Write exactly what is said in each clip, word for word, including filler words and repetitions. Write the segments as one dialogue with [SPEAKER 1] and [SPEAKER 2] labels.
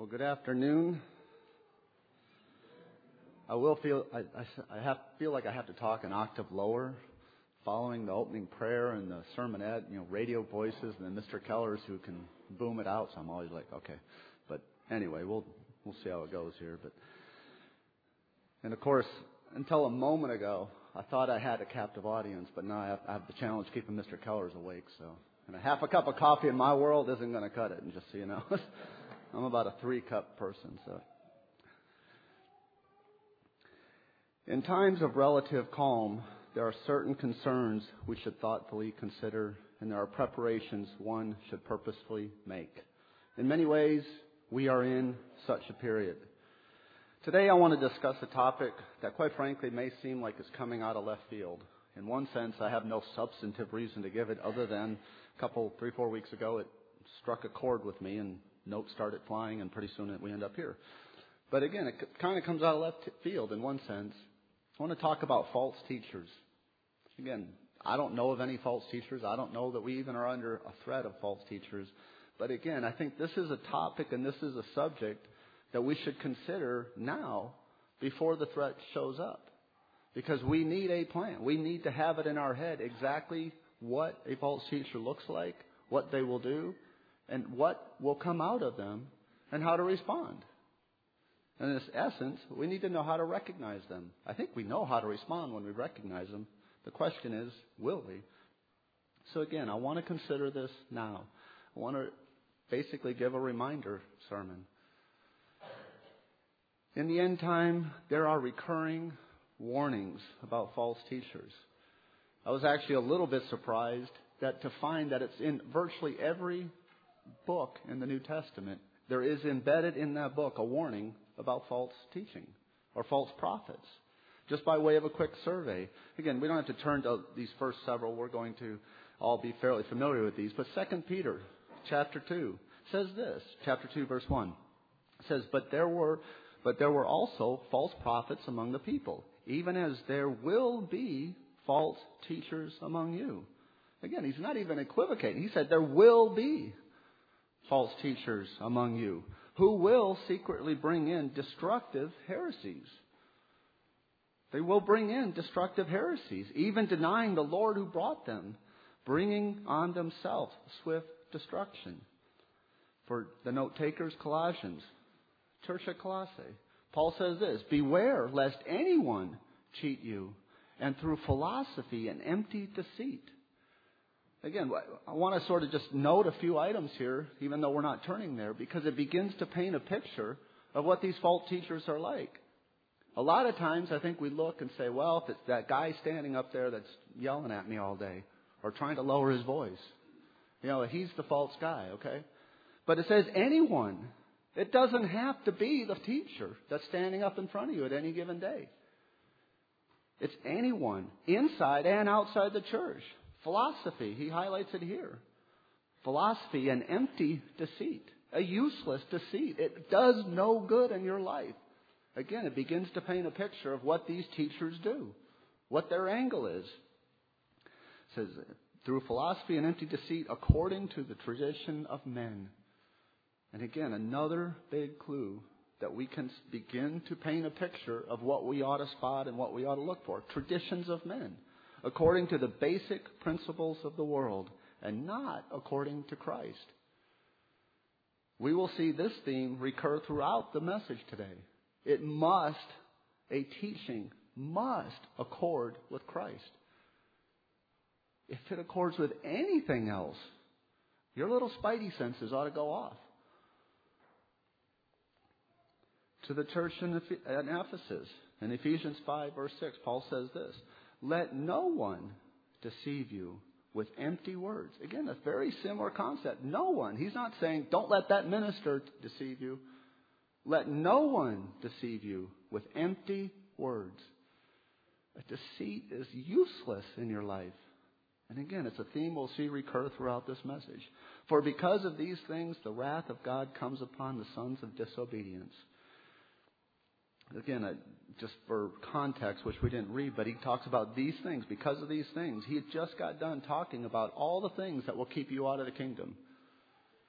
[SPEAKER 1] Well, good afternoon. I will feel I, I, I have feel like I have to talk an octave lower, following the opening prayer and the sermonette. You know, radio voices, and then Mister Keller's who can boom it out. So I'm always like, okay. But anyway, we'll we'll see how it goes here. But and of course, until a moment ago, I thought I had a captive audience, but now I have, I have the challenge keeping Mister Keller's awake. So, and a half a cup of coffee in my world isn't going to cut it. And just so you know. I'm about a three-cup person, so. In times of relative calm, there are certain concerns we should thoughtfully consider, and there are preparations one should purposefully make. In many ways, we are in such a period. Today, I want to discuss a topic that, quite frankly, may seem like it's coming out of left field. In one sense, I have no substantive reason to give it other than a couple, three, four weeks ago, it struck a chord with me, and notes started flying, and pretty soon we end up here. But again, it kind of comes out of left field in one sense. I want to talk about false teachers. Again, I don't know of any false teachers. I don't know that we even are under a threat of false teachers. But again, I think this is a topic and this is a subject that we should consider now before the threat shows up. Because we need a plan. We need to have it in our head exactly what a false teacher looks like, what they will do, and what will come out of them, and how to respond. And in this essence, we need to know how to recognize them. I think we know how to respond when we recognize them. The question is, will we? So again, I want to consider this now. I want to basically give a reminder sermon. In the end time, there are recurring warnings about false teachers. I was actually a little bit surprised that to find that it's in virtually every book in the New Testament, there is embedded in that book a warning about false teaching or false prophets. Just by way of a quick survey. Again, we don't have to turn to these first several. We're going to all be fairly familiar with these. But Second Peter chapter two says this. Chapter two, verse one. It says, But there were but there were also false prophets among the people, even as there will be false teachers among you. Again, he's not even equivocating. He said there will be false teachers among you, who will secretly bring in destructive heresies. They will bring in destructive heresies, even denying the Lord who brought them, bringing on themselves swift destruction. For the note takers, Colossians, Church at Colossae, Paul says this, Beware lest anyone cheat you, and through philosophy and empty deceit. Again, I want to sort of just note a few items here, even though we're not turning there, because it begins to paint a picture of what these false teachers are like. A lot of times I think we look and say, well, if it's that guy standing up there that's yelling at me all day or trying to lower his voice, you know, he's the false guy, okay? But it says anyone. It doesn't have to be the teacher that's standing up in front of you at any given day. It's anyone inside and outside the church. Philosophy, he highlights it here. Philosophy and empty deceit, a useless deceit. It does no good in your life. Again, it begins to paint a picture of what these teachers do, what their angle is. It says, through philosophy and empty deceit, according to the tradition of men. And again, another big clue that we can begin to paint a picture of what we ought to spot and what we ought to look for. Traditions of men. According to the basic principles of the world, and not according to Christ. We will see this theme recur throughout the message today. It must, a teaching must accord with Christ. If it accords with anything else, your little spidey senses ought to go off. To the church in Ephesus, in Ephesians five, verse six, Paul says this, Let no one deceive you with empty words. Again, a very similar concept. No one. He's not saying, don't let that minister deceive you. Let no one deceive you with empty words. A deceit is useless in your life. And again, it's a theme we'll see recur throughout this message. For because of these things, the wrath of God comes upon the sons of disobedience. Again, uh, just for context, which we didn't read, but he talks about these things. Because of these things, he had just got done talking about all the things that will keep you out of the kingdom.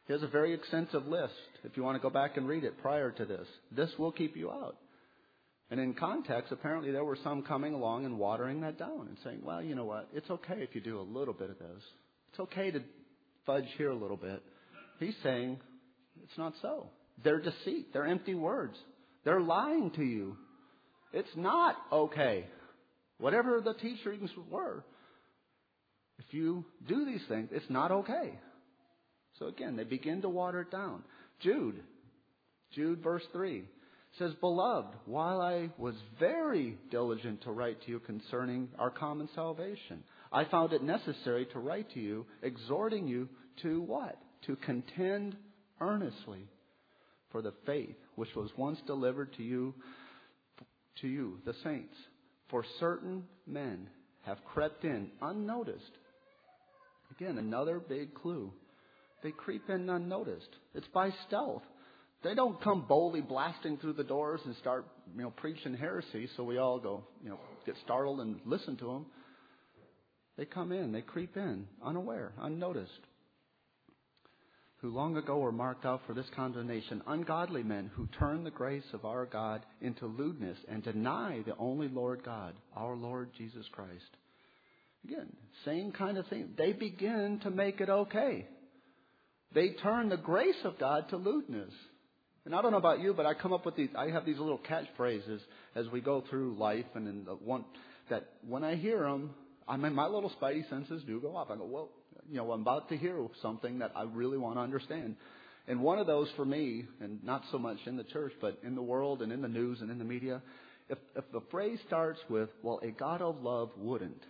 [SPEAKER 1] He has a very extensive list. If you want to go back and read it prior to this, this will keep you out. And in context, apparently there were some coming along and watering that down and saying, well, you know what? It's okay if you do a little bit of this. It's okay to fudge here a little bit. He's saying it's not so. They're deceit. They're empty words. They're lying to you. It's not okay. Whatever the teachings were, if you do these things, it's not okay. So again, they begin to water it down. Jude, Jude verse three says, Beloved, while I was very diligent to write to you concerning our common salvation, I found it necessary to write to you, exhorting you to what? To contend earnestly for the faith which was once delivered to you, to you, the saints. For certain men have crept in unnoticed. Again, another big clue. They creep in unnoticed. It's by stealth. They don't come boldly blasting through the doors and start, you know, preaching heresy so we all go, you know, get startled and listen to them. They come in, they creep in, unaware, unnoticed. Who long ago were marked out for this condemnation, ungodly men who turn the grace of our God into lewdness and deny the only Lord God, our Lord Jesus Christ. Again, same kind of thing. They begin to make it okay. They turn the grace of God to lewdness. And I don't know about you, but I come up with these, I have these little catchphrases as we go through life, and in the one that when I hear them, I mean, my little spidey senses do go off. I go, well, you know, I'm about to hear something that I really want to understand. And one of those for me, and not so much in the church, but in the world and in the news and in the media, if, if the phrase starts with, well, a God of love wouldn't,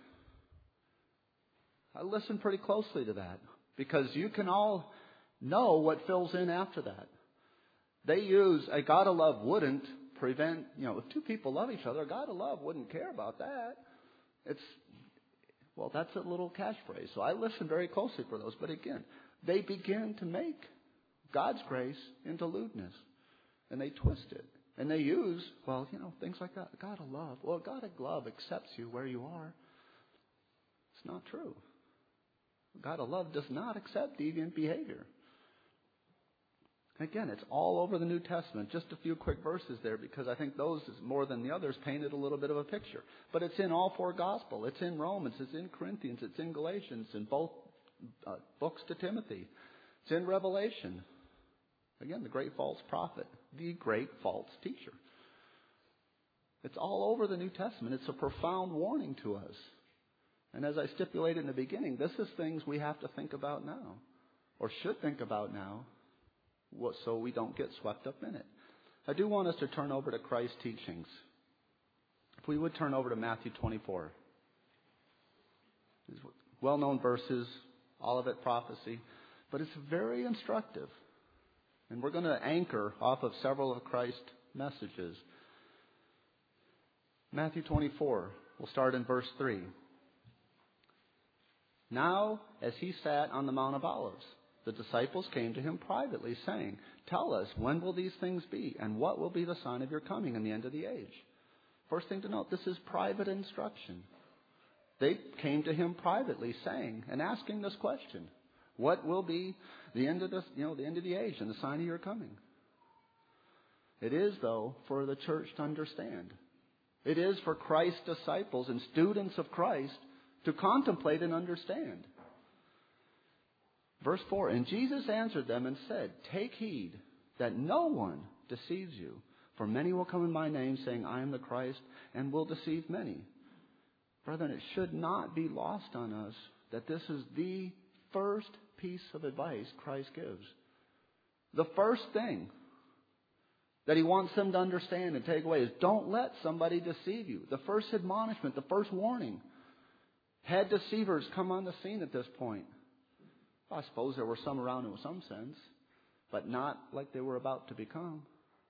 [SPEAKER 1] I listen pretty closely to that, because you can all know what fills in after that. They use a God of love wouldn't prevent, you know, if two people love each other, a God of love wouldn't care about that. It's, well, that's a little catchphrase. So I listen very closely for those. But again, they begin to make God's grace into lewdness. And they twist it. And they use, well, you know, things like that. God of love. Well, God of love accepts you where you are. It's not true. God of love does not accept deviant behavior. Again, it's all over the New Testament. Just a few quick verses there, because I think those, more than the others, painted a little bit of a picture. But it's in all four Gospels. It's in Romans. It's in Corinthians. It's in Galatians. In both uh, books to Timothy. It's in Revelation. Again, the great false prophet. The great false teacher. It's all over the New Testament. It's a profound warning to us. And as I stipulated in the beginning, this is things we have to think about now. Or should think about now. So we don't get swept up in it. I do want us to turn over to Christ's teachings. If we would turn over to Matthew twenty-four. These well-known verses, all of it prophecy, but it's very instructive. And we're going to anchor off of several of Christ's messages. Matthew twenty-four, we'll start in verse three. Now, as he sat on the Mount of Olives, the disciples came to him privately, saying, Tell us, when will these things be? And what will be the sign of your coming and the end of the age? First thing to note, this is private instruction. They came to him privately, saying and asking this question. What will be the end of this, you know, the end of the age and the sign of your coming? It is, though, for the church to understand. It is for Christ's disciples and students of Christ to contemplate and understand. Verse four, and Jesus answered them and said, Take heed that no one deceives you, for many will come in my name, saying, I am the Christ, and will deceive many. Brethren, it should not be lost on us that this is the first piece of advice Christ gives. The first thing that he wants them to understand and take away is don't let somebody deceive you. The first admonishment, the first warning. Had deceivers come on the scene at this point? I suppose there were some around in some sense, but not like they were about to become.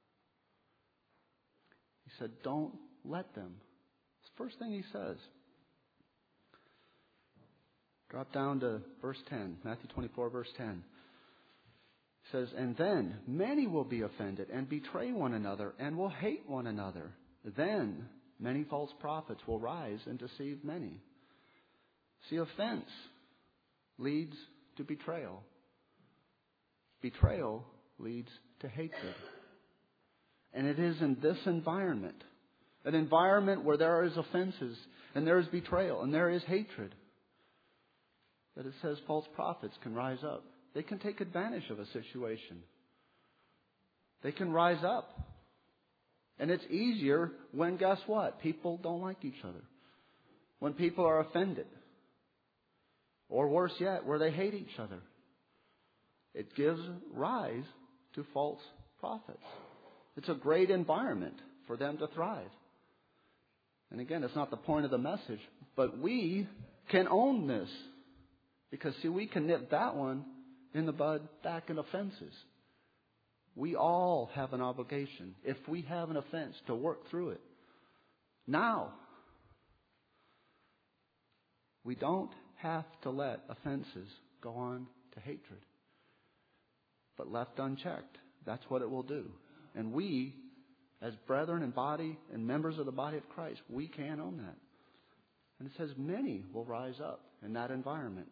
[SPEAKER 1] He said, don't let them. It's the first thing he says. Drop down to verse ten, Matthew twenty-four, verse ten. It says, and then many will be offended and betray one another and will hate one another. Then many false prophets will rise and deceive many. See, offense leads to betrayal. betrayal leads to hatred. And it is in this environment, an environment where there is offenses and there is betrayal and there is hatred, that it says false prophets can rise up. They can take advantage of a situation. They can rise up. And it's easier when, guess what? People don't like each other. When people are offended. Or worse yet, where they hate each other. It gives rise to false prophets. It's a great environment for them to thrive. And again, it's not the point of the message, but we can own this. Because, see, we can nip that one in the bud back in offenses. We all have an obligation, if we have an offense, to work through it. Now, we don't have to let offenses go on to hatred. But left unchecked, that's what it will do. And we, as brethren and body and members of the body of Christ, we can own that. And it says many will rise up in that environment.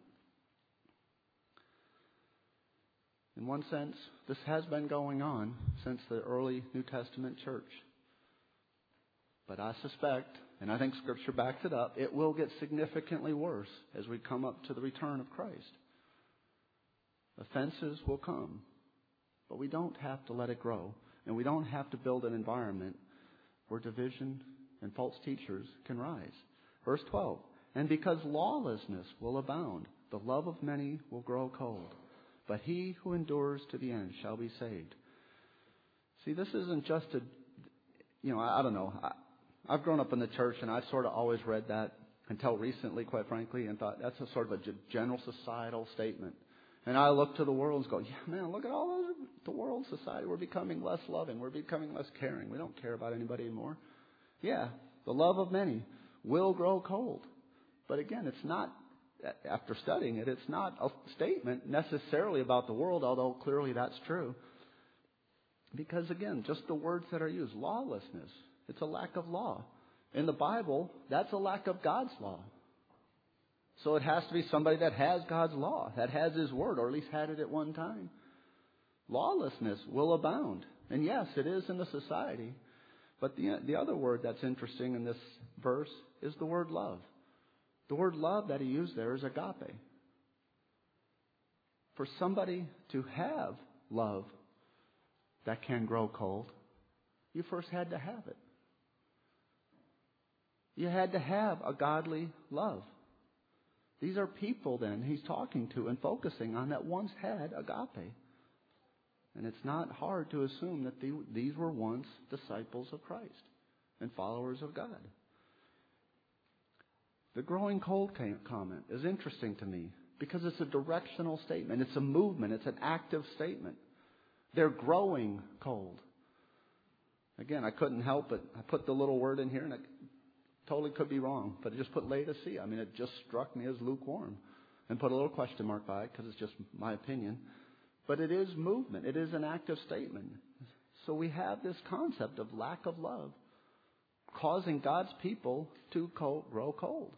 [SPEAKER 1] In one sense, this has been going on since the early New Testament church. But I suspect, and I think Scripture backs it up, it will get significantly worse as we come up to the return of Christ. Offenses will come, but we don't have to let it grow, and we don't have to build an environment where division and false teachers can rise. Verse twelve, and because lawlessness will abound, the love of many will grow cold. But he who endures to the end shall be saved. See, this isn't just a, you know, I, I don't know. I, I've grown up in the church, and I've sort of always read that until recently, quite frankly, and thought that's a sort of a general societal statement. And I look to the world and go, yeah, man, look at all those, the world society. We're becoming less loving. We're becoming less caring. We don't care about anybody anymore. Yeah, the love of many will grow cold. But again, it's not, after studying it, it's not a statement necessarily about the world, although clearly that's true. Because again, just the words that are used, lawlessness, it's a lack of law. In the Bible, that's a lack of God's law. So it has to be somebody that has God's law, that has His Word, or at least had it at one time. Lawlessness will abound. And yes, it is in the society. But the, the other word that's interesting in this verse is the word love. The word love that he used there is agape. For somebody to have love that can grow cold, you first had to have it. You had to have a godly love. These are people then he's talking to and focusing on that once had agape. And it's not hard to assume that the, these were once disciples of Christ and followers of God. The growing cold comment is interesting to me because it's a directional statement. It's a movement. It's an active statement. They're growing cold. Again, I couldn't help it. I put the little word in here, and I totally could be wrong, but I just put laodicea. I mean, it just struck me as lukewarm, and put a little question mark by it because it's just my opinion. But it is movement. It is an active statement. So we have this concept of lack of love causing God's people to cold, grow cold.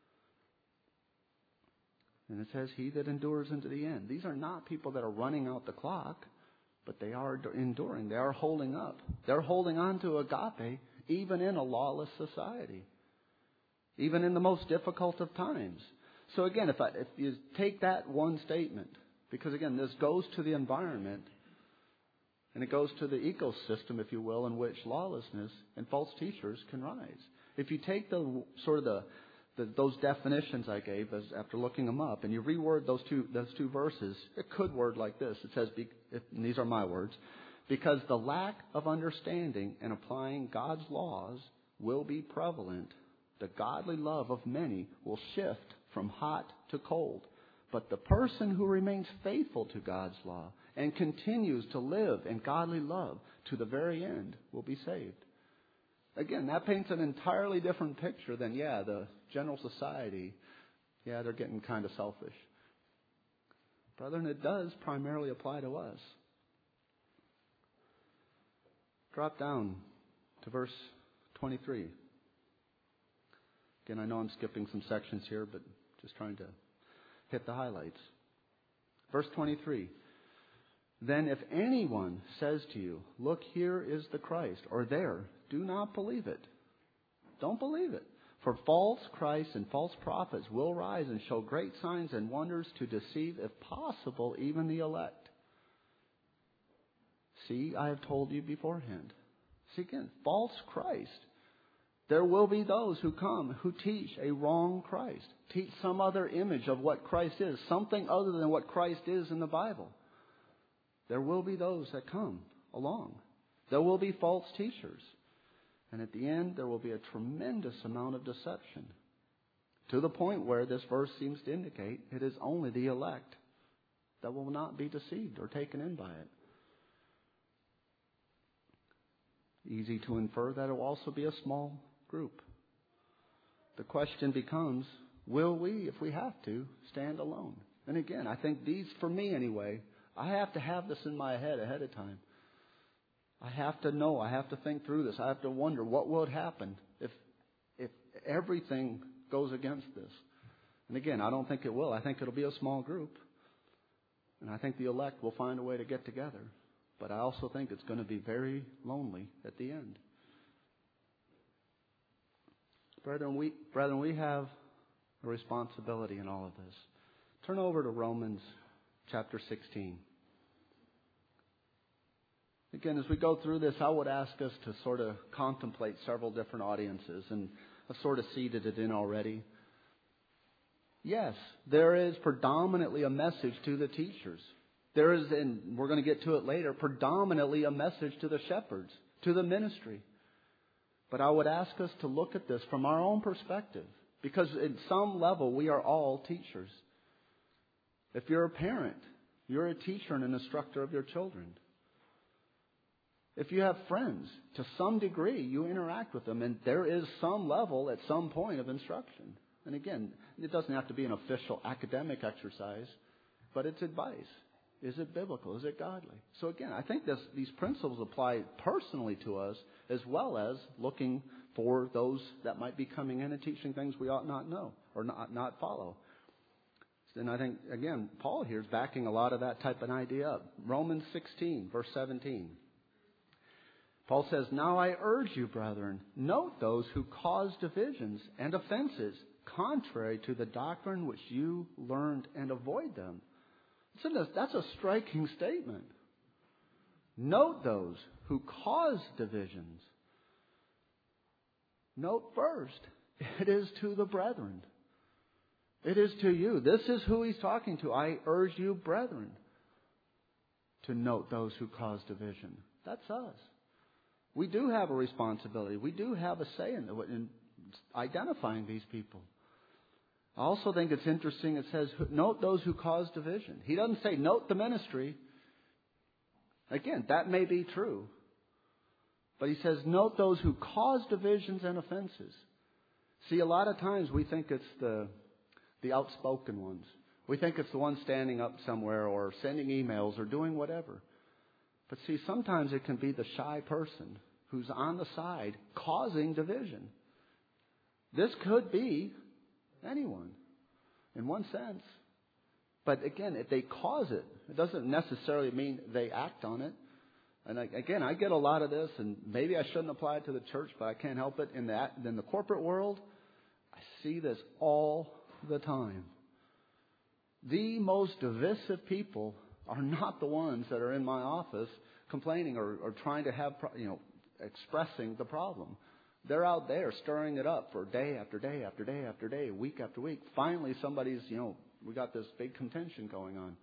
[SPEAKER 1] And it says, he that endures into the end. These are not people that are running out the clock, but they are enduring. They are holding up. They're holding on to agape even in a lawless society, even in the most difficult of times. So again, if, I, if you take that one statement, because again, this goes to the environment, and it goes to the ecosystem, if you will, in which lawlessness and false teachers can rise. If you take the sort of the, the those definitions I gave as after looking them up, and you reword those two those two verses, it could word like this. It says, be, and these are my words, because the lack of understanding and applying God's laws will be prevalent, the godly love of many will shift from hot to cold. But the person who remains faithful to God's law and continues to live in godly love to the very end will be saved. Again, that paints an entirely different picture than, yeah, the general society, yeah, they're getting kind of selfish. Brethren, it does primarily apply to us. Drop down to verse twenty-three. Again, I know I'm skipping some sections here, but just trying to hit the highlights. Verse twenty-three. Then if anyone says to you, look, here is the Christ, or there, do not believe it. Don't believe it. For false Christs and false prophets will rise and show great signs and wonders to deceive, if possible, even the elect. See, I have told you beforehand. See again, false Christ. There will be those who come who teach a wrong Christ, teach some other image of what Christ is, something other than what Christ is in the Bible. There will be those that come along. There will be false teachers. And at the end, there will be a tremendous amount of deception, to the point where this verse seems to indicate it is only the elect that will not be deceived or taken in by it. Easy to infer that it will also be a small group. The question becomes, will we, if we have to, stand alone? And again, I think these, for me anyway, I have to have this in my head ahead of time. I have to know, I have to think through this. I have to wonder what would happen if if everything goes against this. And again, I don't think it will. I think it'll be a small group. And I think the elect will find a way to get together. But I also think it's going to be very lonely at the end. Brethren, we, brethren, we have a responsibility in all of this. Turn over to Romans chapter sixteen. Again, as we go through this, I would ask us to sort of contemplate several different audiences, and I've sort of seeded it in already. Yes, there is predominantly a message to the teachers. There is, and we're going to get to it later, predominantly a message to the shepherds, to the ministry. But I would ask us to look at this from our own perspective, because at some level we are all teachers. If you're a parent, you're a teacher and an instructor of your children. If you have friends, to some degree you interact with them, and there is some level at some point of instruction. And again, it doesn't have to be an official academic exercise, but it's advice. Is it biblical? Is it godly? So again, I think this, these principles apply personally to us, as well as looking for those that might be coming in and teaching things we ought not know or not, not follow. And I think, again, Paul here is backing a lot of that type of idea up. Romans sixteen, verse seventeen. Paul says, now I urge you, brethren, note those who cause divisions and offenses contrary to the doctrine which you learned, and avoid them. That's a striking statement. Note those who cause divisions. Note first, it is to the brethren. It is to you. This is who he's talking to. I urge you, brethren, to note those who cause division. That's us. We do have a responsibility. We do have a say in, in identifying these people. I also think it's interesting. It says, note those who cause division. He doesn't say, note the ministry. Again, that may be true. But he says, note those who cause divisions and offenses. See, a lot of times we think it's the, the outspoken ones. We think it's the one standing up somewhere or sending emails or doing whatever. But see, sometimes it can be the shy person who's on the side causing division. This could be anyone, in one sense. But again, if they cause it, it doesn't necessarily mean they act on it. And again, I get a lot of this, and maybe I shouldn't apply it to the church, but I can't help it. In the, in the corporate world, I see this all the time. The most divisive people are not the ones that are in my office complaining or, or trying to have, you know, expressing the problem. They're out there stirring it up for day after day after day after day, week after week. Finally, somebody's, you know, we got this big contention going on.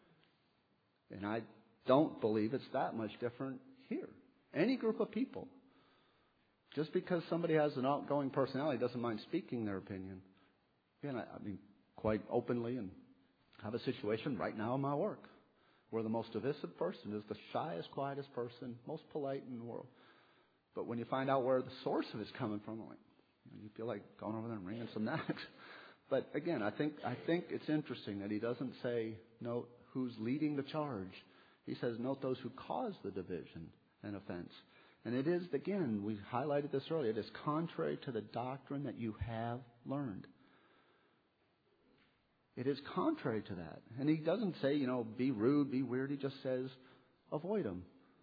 [SPEAKER 1] And I don't believe it's that much different here. Any group of people. Just because somebody has an outgoing personality doesn't mind speaking their opinion. Again, I, I mean, quite openly, and have a situation right now in my work where the most divisive person is the shyest, quietest person, most polite in the world. But when you find out where the source of it's coming from, like, you know, you feel like going over there and wringing some necks. But again, I think I think it's interesting that he doesn't say note who's leading the charge. He says note those who cause the division and offense. And it is, again, we highlighted this earlier, it is contrary to the doctrine that you have learned. it is contrary to that. And he doesn't say, you know, be rude, be weird. He just says, avoid them.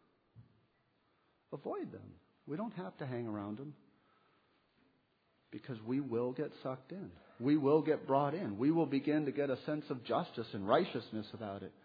[SPEAKER 1] Avoid them. We don't have to hang around them because we will get sucked in. We will get brought in. We will begin to get a sense of justice and righteousness about it.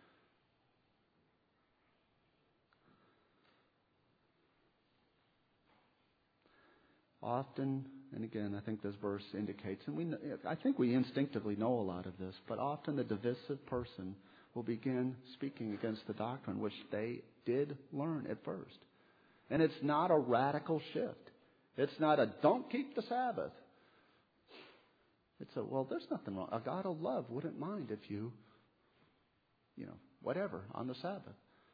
[SPEAKER 1] Often, and again, I think this verse indicates, and we, I think we instinctively know a lot of this, but often the divisive person will begin speaking against the doctrine which they did learn at first. And it's not a radical shift. It's not a don't keep the Sabbath. It's a, well, there's nothing wrong. A God of love wouldn't mind if you, you know, whatever, on the Sabbath.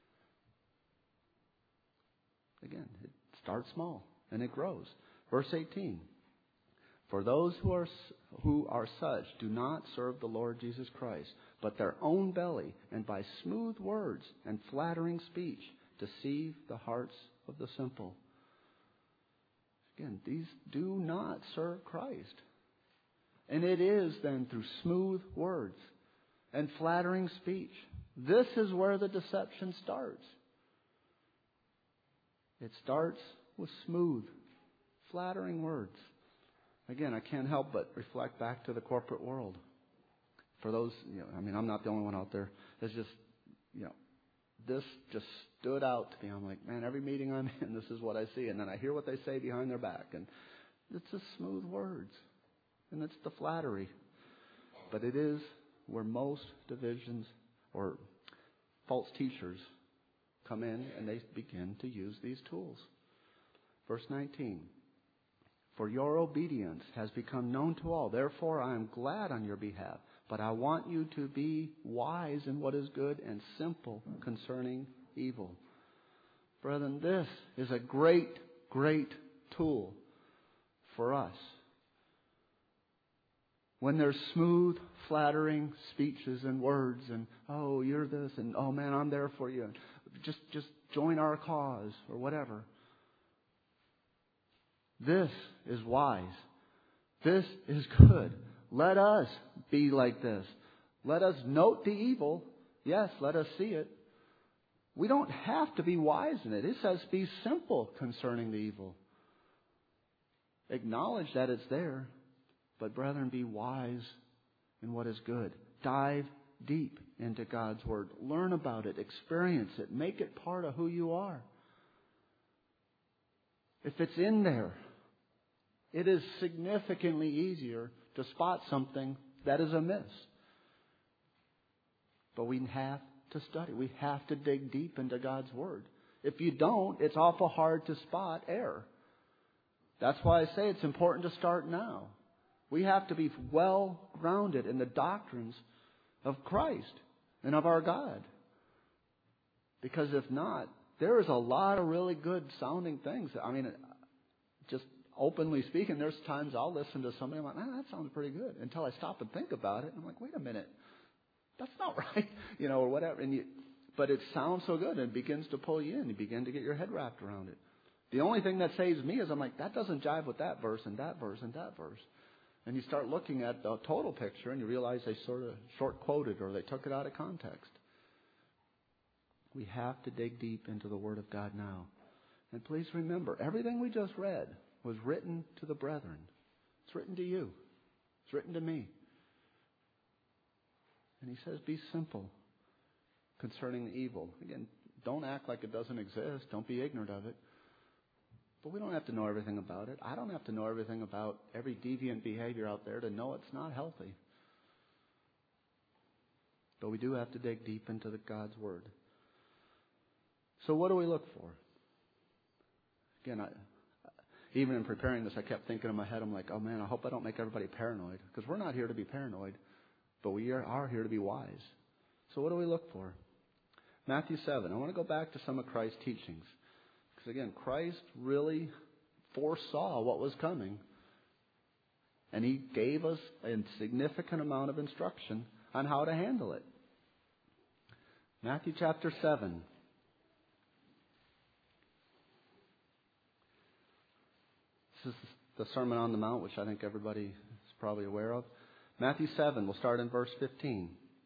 [SPEAKER 1] Again, it starts small and it grows. Verse eighteen, for those who are who are such do not serve the Lord Jesus Christ, but their own belly, and by smooth words and flattering speech deceive the hearts of the simple. Again, these do not serve Christ. And it is then through smooth words and flattering speech. This is where the deception starts. It starts with smooth, flattering words. Again, I can't help but reflect back to the corporate world. For those, you know, I mean, I'm not the only one out there. It's just, you know, this just stood out to me. I'm like, man, every meeting I'm in, this is what I see. And then I hear what they say behind their back. And it's just smooth words. And it's the flattery. But it is where most divisions or false teachers come in and they begin to use these tools. Verse nineteen. For your obedience has become known to all. Therefore, I am glad on your behalf. But I want you to be wise in what is good and simple concerning evil. Brethren, this is a great, great tool for us. When there's smooth, flattering speeches and words and, oh, you're this, and, oh, man, I'm there for you. Just, just join our cause or whatever. This is wise. This is good. Let us be like this. Let us note the evil. Yes, let us see it. We don't have to be wise in it. It says be simple concerning the evil. Acknowledge that it's there. But brethren, be wise in what is good. Dive deep into God's Word. Learn about it. Experience it. Make it part of who you are. If it's in there, it is significantly easier to spot something that is amiss. But we have to study. We have to dig deep into God's Word. If you don't, it's awful hard to spot error. That's why I say it's important to start now. We have to be well grounded in the doctrines of Christ and of our God. Because if not, there is a lot of really good sounding things. I mean, just openly speaking, there's times I'll listen to somebody, I'm like, man, that sounds pretty good. Until I stop and think about it. And I'm like, wait a minute. That's not right. You know, or whatever. And you, but it sounds so good and it begins to pull you in. You begin to get your head wrapped around it. The only thing that saves me is I'm like, that doesn't jive with that verse and that verse and that verse. And you start looking at the total picture and you realize they sort of short quoted or they took it out of context. We have to dig deep into the Word of God now. And please remember, everything we just read was written to the brethren. It's written to you. It's written to me. And he says, be simple concerning the evil. Again, don't act like it doesn't exist. Don't be ignorant of it. But we don't have to know everything about it. I don't have to know everything about every deviant behavior out there to know it's not healthy. But we do have to dig deep into the God's Word. So what do we look for? Again, I, even in preparing this, I kept thinking in my head, I'm like, oh man, I hope I don't make everybody paranoid. Because we're not here to be paranoid, but we are, are here to be wise. So what do we look for? Matthew seven. I want to go back to some of Christ's teachings. Because again, Christ really foresaw what was coming. And He gave us a significant amount of instruction on how to handle it. Matthew chapter seven. This is the Sermon on the Mount, which I think everybody is probably aware of. Matthew seven, we'll start in verse fifteen.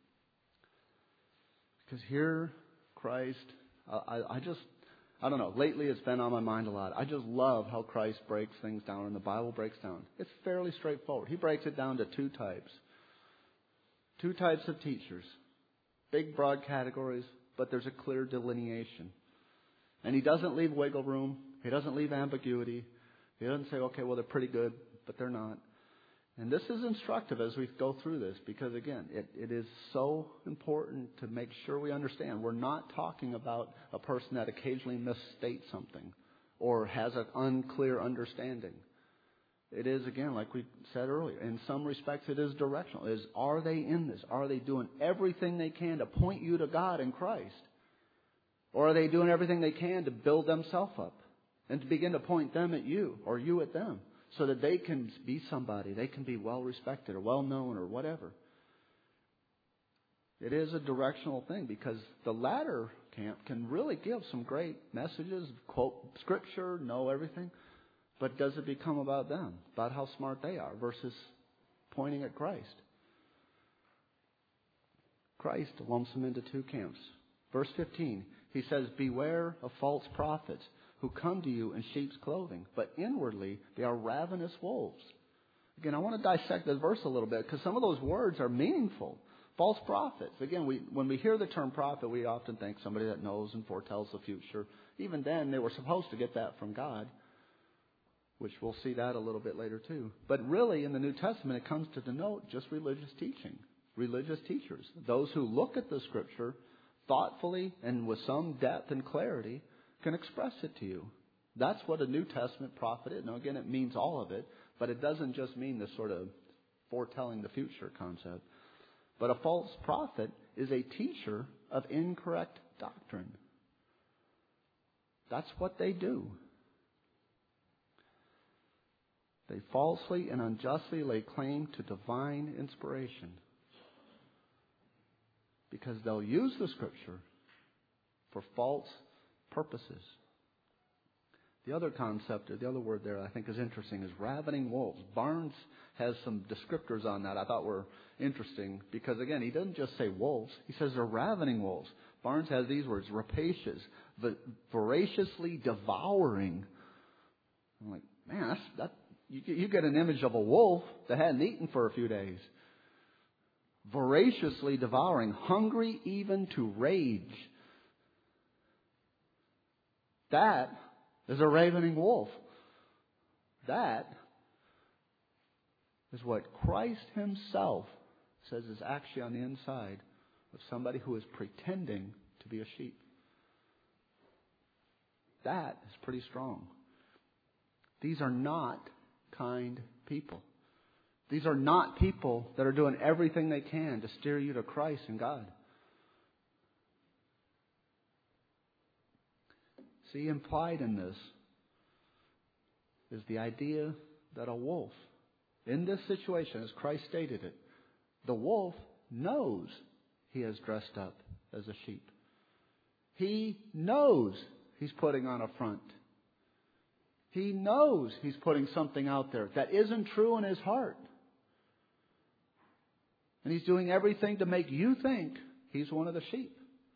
[SPEAKER 1] Because here, Christ, I, I just, I don't know, lately it's been on my mind a lot. I just love how Christ breaks things down and the Bible breaks down. It's fairly straightforward. He breaks it down to two types. Two types of teachers. Big, broad categories, but there's a clear delineation. And he doesn't leave wiggle room. He doesn't leave ambiguity. He doesn't say, okay, well, they're pretty good, but they're not. And this is instructive as we go through this because, again, it, it is so important to make sure we understand. We're not talking about a person that occasionally misstates something or has an unclear understanding. It is, again, like we said earlier, in some respects it is directional. It is, are they in this? Are they doing everything they can to point you to God in Christ? Or are they doing everything they can to build themselves up and to begin to point them at you or you at them? So that they can be somebody, they can be well respected or well known or whatever. It is a directional thing because the latter camp can really give some great messages, quote scripture, know everything. But does it become about them, about how smart they are versus pointing at Christ? Christ lumps them into two camps. Verse fifteen, he says, beware of false prophets who come to you in sheep's clothing, but inwardly they are ravenous wolves. Again, I want to dissect this verse a little bit because some of those words are meaningful. False prophets. Again, we, when we hear the term prophet, we often think somebody that knows and foretells the future. Even then, they were supposed to get that from God, which we'll see that a little bit later too. But really, in the New Testament, it comes to denote just religious teaching, religious teachers, those who look at the Scripture thoughtfully and with some depth and clarity can express it to you. That's what a New Testament prophet is. Now, again, it means all of it, but it doesn't just mean this sort of foretelling the future concept. But a false prophet is a teacher of incorrect doctrine. That's what they do. They falsely and unjustly lay claim to divine inspiration because they'll use the Scripture for false purposes. The other concept, or the other word there I think is interesting, is ravening wolves. Barnes has some descriptors on that I thought were interesting because, again, he doesn't just say wolves. He says they're ravening wolves. Barnes has these words, rapacious, voraciously devouring. I'm like, man, that's, that, you, you get an image of a wolf that hadn't eaten for a few days. Voraciously devouring, hungry even to rage. That is a ravening wolf. That is what Christ himself says is actually on the inside of somebody who is pretending to be a sheep. That is pretty strong. These are not kind people. These are not people that are doing everything they can to steer you to Christ and God. See, implied in this is the idea that a wolf, in this situation, as Christ stated it, the wolf knows he has dressed up as a sheep. He knows he's putting on a front. He knows he's putting something out there that isn't true in his heart. And he's doing everything to make you think he's one of the sheep.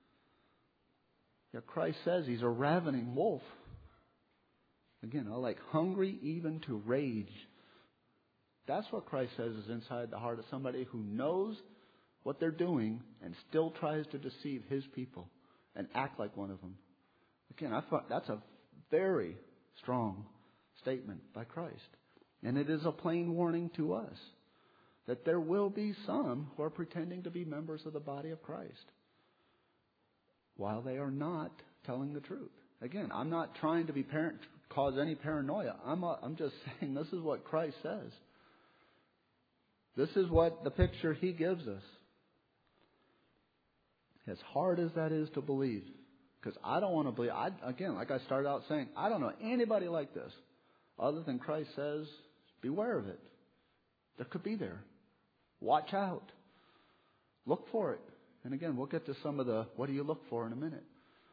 [SPEAKER 1] Yet Christ says he's a ravening wolf. Again, like hungry even to rage. That's what Christ says is inside the heart of somebody who knows what they're doing and still tries to deceive his people and act like one of them. Again, I thought that's a very strong statement by Christ. And it is a plain warning to us that there will be some who are pretending to be members of the body of Christ while they are not telling the truth. Again, I'm not trying to be parent, cause any paranoia. I'm, a, I'm just saying this is what Christ says. This is what the picture he gives us. As hard as that is to believe, because I don't want to believe, I, again, like I started out saying, I don't know anybody like this other than Christ says, beware of it. There could be there. Watch out. Look for it. And again, we'll get to some of the what do you look for in a minute.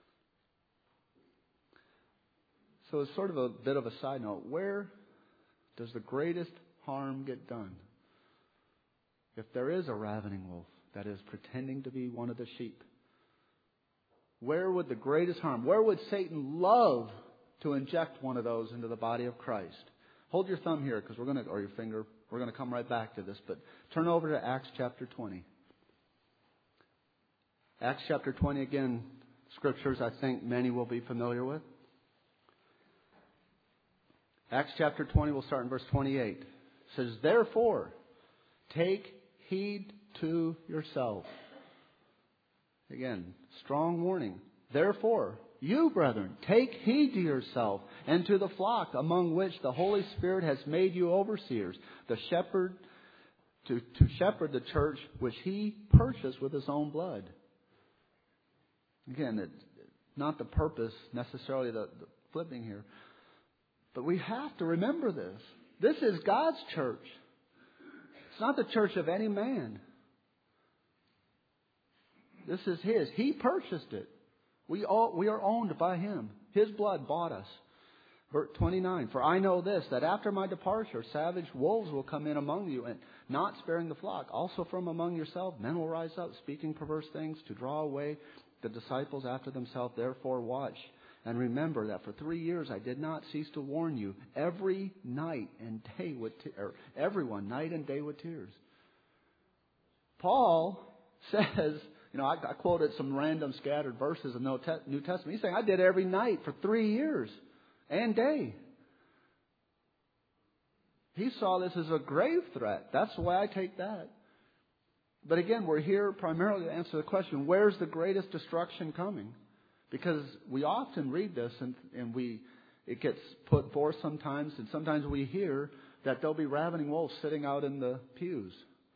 [SPEAKER 1] So it's sort of a bit of a side note. Where does the greatest harm get done? if there is a ravening wolf that is pretending to be one of the sheep, where would the greatest harm, where would Satan love to inject one of those into the body of Christ? Hold your thumb here, because we're going to, or your finger, we're going to come right back to this. But turn over to Acts chapter twenty. Acts chapter twenty, again, scriptures I think many will be familiar with. Acts chapter twenty, we'll start in verse twenty-eight. It says, therefore, take heed to yourself. Again, strong warning. Therefore, you, brethren, take heed to yourself and to the flock among which the Holy Spirit has made you overseers, the shepherd to, to shepherd the church which He purchased with His own blood. Again, it's not the purpose necessarily the, the flipping here, but we have to remember this. This is God's church. It's not the church of any man. This is His. He purchased it. We all, we are owned by Him. His blood bought us. Verse twenty-nine, for I know this, that after my departure, savage wolves will come in among you, and not sparing the flock. Also from among yourself, men will rise up, speaking perverse things, to draw away the disciples after themselves. Therefore watch, and remember that for three years I did not cease to warn you, every night and day with te- or everyone, night and day with tears. Paul says, you know, I, I quoted some random scattered verses of the New Testament. He's saying, I did every night for three years and day. He saw this as a grave threat. That's the way I take that. But again, we're here primarily to answer the question, where's the greatest destruction coming? Because we often read this and, and we it gets put forth sometimes, and sometimes we hear that there'll be ravening wolves sitting out in the pews.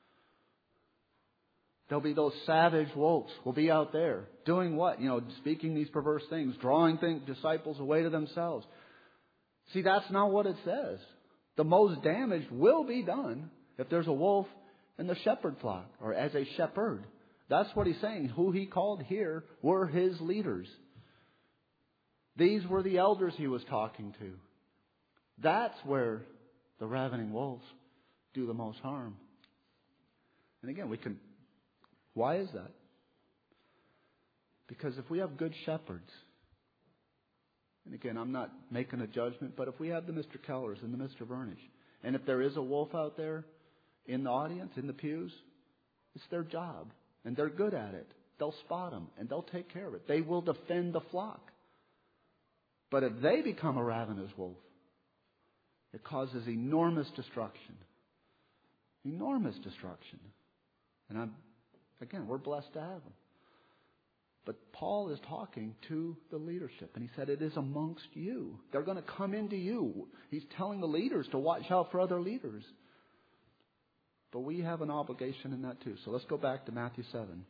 [SPEAKER 1] There'll be those savage wolves will be out there doing what? You know, speaking these perverse things, drawing things, disciples away to themselves. See, that's not what it says. The most damage will be done if there's a wolf in the shepherd flock, or as a shepherd. That's what he's saying. Who he called here were his leaders. These were the elders he was talking to. That's where the ravening wolves do the most harm. And again, we can... Why is that? Because if we have good shepherds, and again, I'm not making a judgment, but if we have the Mister Kellers and the Mister Burnish, and if there is a wolf out there in the audience, in the pews, it's their job, and they're good at it. They'll spot them, and they'll take care of it. They will defend the flock. But if they become a ravenous wolf, it causes enormous destruction. Enormous destruction. And I'm Again, we're blessed to have them. But Paul is talking to the leadership. And he said, it is amongst you. They're going to come into you. He's telling the leaders to watch out for other leaders. But we have an obligation in that too. So let's go back to Matthew seven.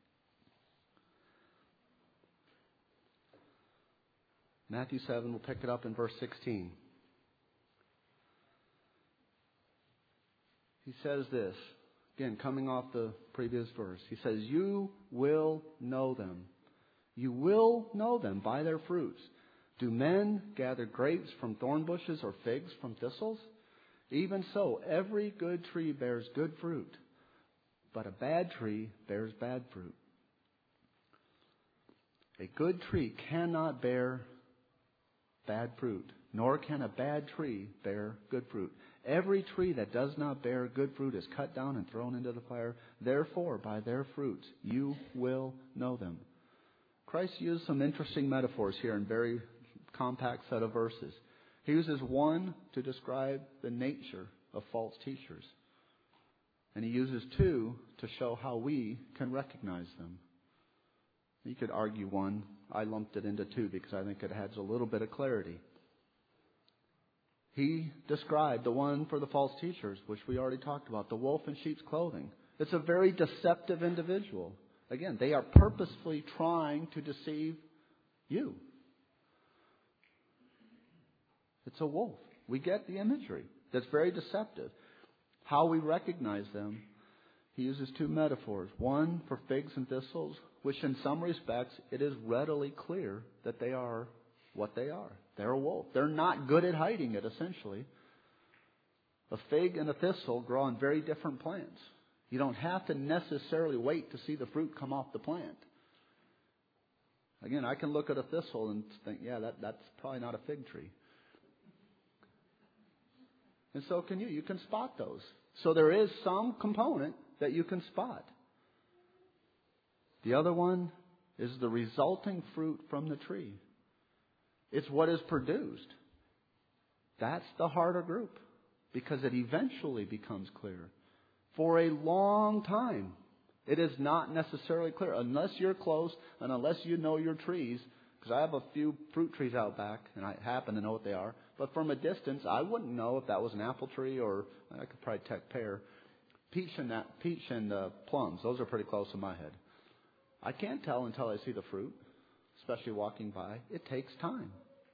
[SPEAKER 1] Matthew seven, we'll pick it up in verse sixteen. He says this. Again, coming off the previous verse, he says, you will know them. You will know them by their fruits. Do men gather grapes from thorn bushes or figs from thistles? Even so, every good tree bears good fruit, but a bad tree bears bad fruit. A good tree cannot bear bad fruit, nor can a bad tree bear good fruit. Every tree that does not bear good fruit is cut down and thrown into the fire. Therefore, by their fruits, you will know them. Christ used some interesting metaphors here in a very compact set of verses. He uses one to describe the nature of false teachers. And he uses two to show how we can recognize them. You could argue one. I lumped it into two because I think it adds a little bit of clarity. He described the one for the false teachers, which we already talked about, the wolf in sheep's clothing. It's a very deceptive individual. Again, they are purposefully trying to deceive you. It's a wolf. We get the imagery. That's very deceptive. How we recognize them, he uses two metaphors. One for figs and thistles, which in some respects it is readily clear that they are what they are. They're a wolf. They're not good at hiding it, essentially. A fig and a thistle grow on very different plants. You don't have to necessarily wait to see the fruit come off the plant. Again, I can look at a thistle and think, yeah, that, that's probably not a fig tree. And so can you. You can spot those. So there is some component that you can spot. The other one is the resulting fruit from the tree. It's what is produced. That's the harder group, because it eventually becomes clear. For a long time, it is not necessarily clear unless you're close and unless you know your trees. Because I have a few fruit trees out back, and I happen to know what they are. But from a distance, I wouldn't know if that was an apple tree or I could probably tech pear. Peach and that, peach and uh, plums, those are pretty close in my head. I can't tell until I see the fruit, especially walking by. It takes time.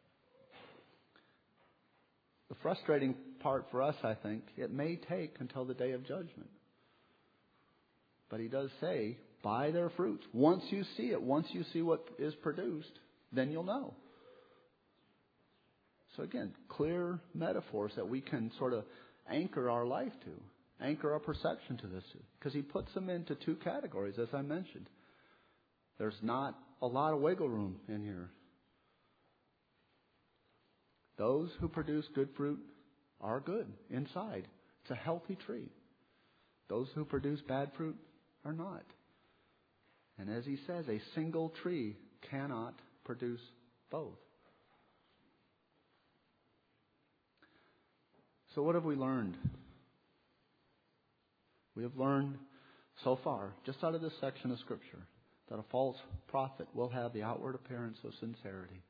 [SPEAKER 1] The frustrating part for us, I think, it may take until the day of judgment. But he does say, by their fruits. Once you see it, once you see what is produced, then you'll know. So again, clear metaphors that we can sort of anchor our life to, anchor our perception to this. Because he puts them into two categories, as I mentioned. There's not a lot of wiggle room in here. Those who produce good fruit are good inside. It's a healthy tree. Those who produce bad fruit are not. And as he says, a single tree cannot produce both. So what have we learned? We have learned so far, just out of this section of Scripture, that a false prophet will have the outward appearance of sincerity.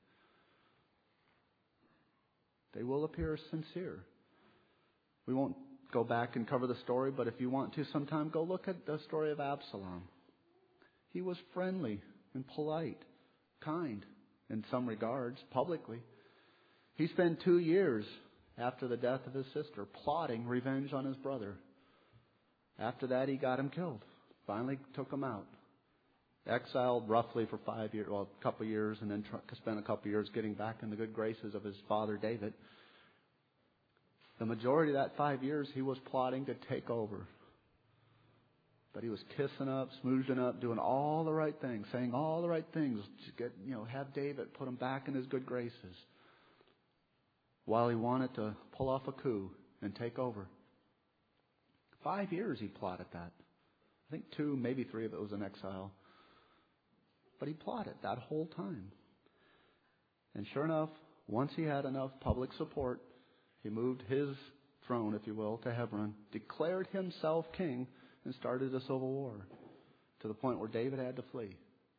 [SPEAKER 1] They will appear sincere. We won't go back and cover the story, but if you want to sometime, go look at the story of Absalom. He was friendly and polite, kind in some regards, publicly. He spent two years after the death of his sister plotting revenge on his brother. After that, he got him killed. Finally took him out. Exiled roughly for five years, well, a couple of years, and then tr- spent a couple of years getting back in the good graces of his father David. The majority of that five years, he was plotting to take over. But he was kissing up, smoozing up, doing all the right things, saying all the right things to get, you know, have David put him back in his good graces, while he wanted to pull off a coup and take over. Five years he plotted that. I think two, maybe three of it was in exile. But he plotted that whole time. And sure enough, once he had enough public support, he moved his throne, if you will, to Hebron, declared himself king, and started a civil war to the point where David had to flee.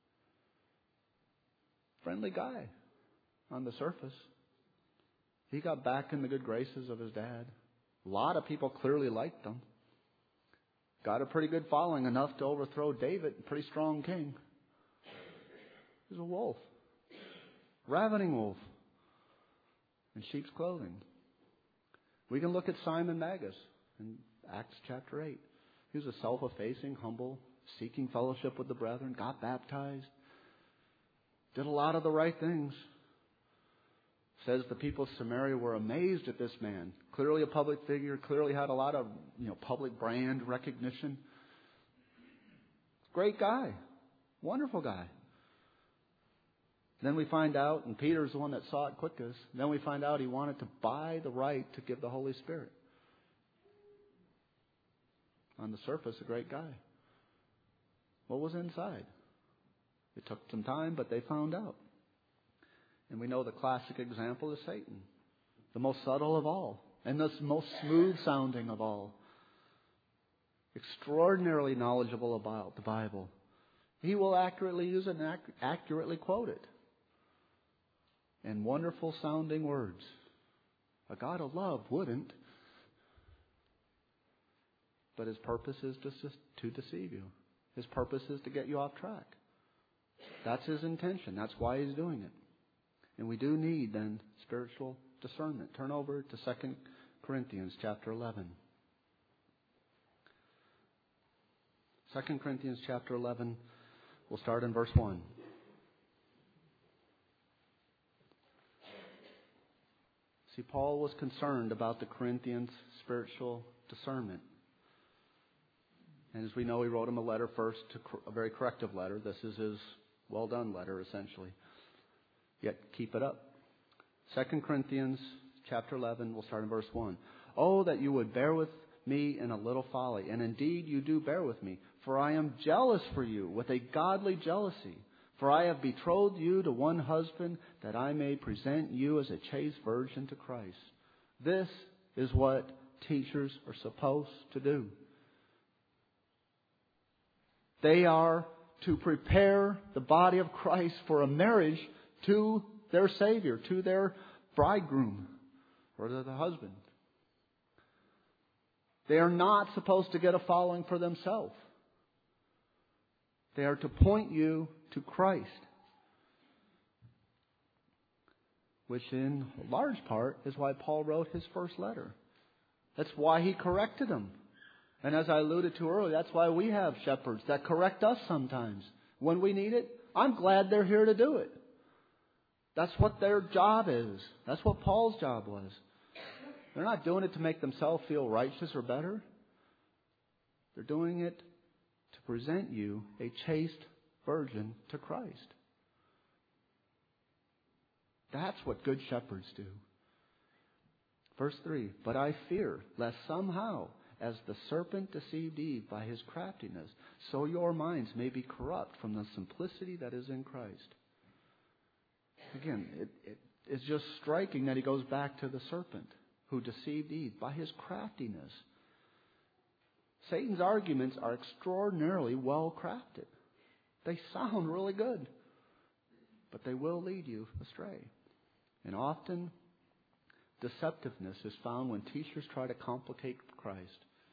[SPEAKER 1] Friendly guy on the surface. He got back in the good graces of his dad. A lot of people clearly liked him. Got a pretty good following, enough to overthrow David, a pretty strong king. He was a wolf. Ravening wolf. In sheep's clothing. We can look at Simon Magus in Acts chapter eight. He was a self-effacing, humble, seeking fellowship with the brethren, got baptized, did a lot of the right things. Says the people of Samaria were amazed at this man. Clearly a public figure, clearly had a lot of, you know, public brand recognition. Great guy. Wonderful guy. Then we find out, and Peter's the one that saw it quickest, then we find out he wanted to buy the right to give the Holy Spirit. On the surface, a great guy. What was inside? It took some time, but they found out. And we know the classic example is Satan, the most subtle of all, and the most smooth sounding of all. Extraordinarily knowledgeable about the Bible. He will accurately use it and ac- accurately quote it. And wonderful sounding words. A God of love wouldn't. But his purpose is to, to deceive you. His purpose is to get you off track. That's his intention. That's why he's doing it. And we do need, then, spiritual discernment. Turn over to Second Corinthians chapter eleven. Second Corinthians chapter eleven, we'll start in verse one. See, Paul was concerned about the Corinthians' spiritual discernment. And as we know, he wrote him a letter first, to a very corrective letter. This is his well-done letter, essentially. Yet keep it up. Second Corinthians chapter eleven, we'll start in verse one. Oh, that you would bear with me in a little folly. And indeed you do bear with me. For I am jealous for you with a godly jealousy. For I have betrothed you to one husband, that I may present you as a chaste virgin to Christ. This is what teachers are supposed to do. They are to prepare the body of Christ for a marriage to their Savior, to their bridegroom, or to the husband. They are not supposed to get a following for themselves. They are to point you to Christ, which in large part is why Paul wrote his first letter. That's why he corrected them. And as I alluded to earlier, that's why we have shepherds that correct us sometimes when we need it. I'm glad they're here to do it. That's what their job is. That's what Paul's job was. They're not doing it to make themselves feel righteous or better. They're doing it to present you a chaste virgin to Christ. That's what good shepherds do. Verse three, but I fear lest somehow, as the serpent deceived Eve by his craftiness, so your minds may be corrupt from the simplicity that is in Christ. Again, it, it, it's just striking that he goes back to the serpent who deceived Eve by his craftiness. Satan's arguments are extraordinarily well crafted. They sound really good, but they will lead you astray. And often, deceptiveness is found when teachers try to complicate Christ.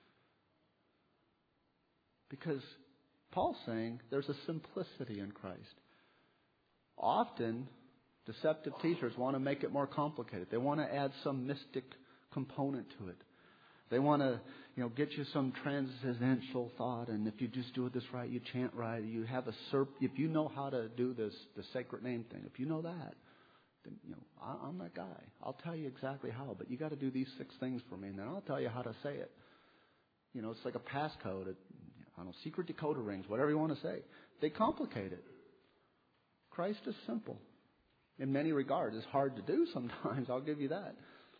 [SPEAKER 1] Because Paul's saying there's a simplicity in Christ. Often, deceptive teachers want to make it more complicated. They want to add some mystic component to it. They want to, you know, get you some transcendental thought, and if you just do it this right, you chant right, you have a serp. If you know how to do this, the sacred name thing, if you know that, then you know I, I'm that guy. I'll tell you exactly how, but you got to do these six things for me, and then I'll tell you how to say it. You know, it's like a passcode. I don't know, secret decoder rings, whatever you want to say. They complicate it. Christ is simple. In many regards, it's hard to do sometimes. I'll give you that.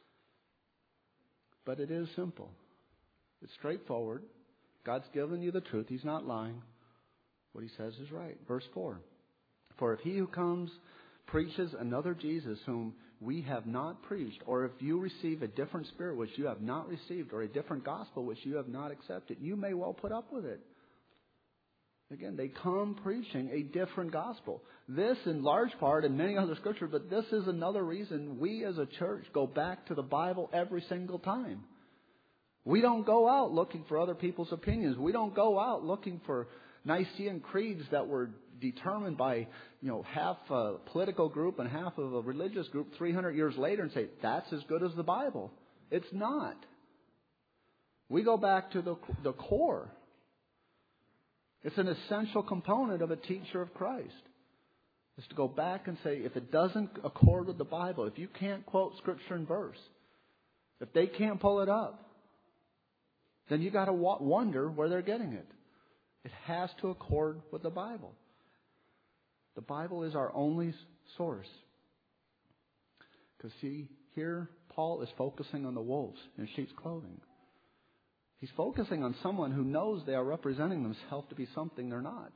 [SPEAKER 1] But it is simple. It's straightforward. God's given you the truth. He's not lying. What he says is right. Verse four. For if he who comes preaches another Jesus whom we have not preached, or if you receive a different spirit which you have not received, or a different gospel which you have not accepted, you may well put up with it. Again, they come preaching a different gospel. This, in large part, in many other scriptures, but this is another reason we as a church go back to the Bible every single time. We don't go out looking for other people's opinions. We don't go out looking for Nicene creeds that were determined by, you know, half a political group and half of a religious group three hundred years later and say, that's as good as the Bible. It's not. We go back to the, the core. It's an essential component of a teacher of Christ. Is to go back and say, if it doesn't accord with the Bible, if you can't quote Scripture and verse, if they can't pull it up, then you got to wonder where they're getting it. It has to accord with the Bible. The Bible is our only source. Because see, here Paul is focusing on the wolves in sheep's clothing. He's focusing on someone who knows they are representing themselves to be something they're not.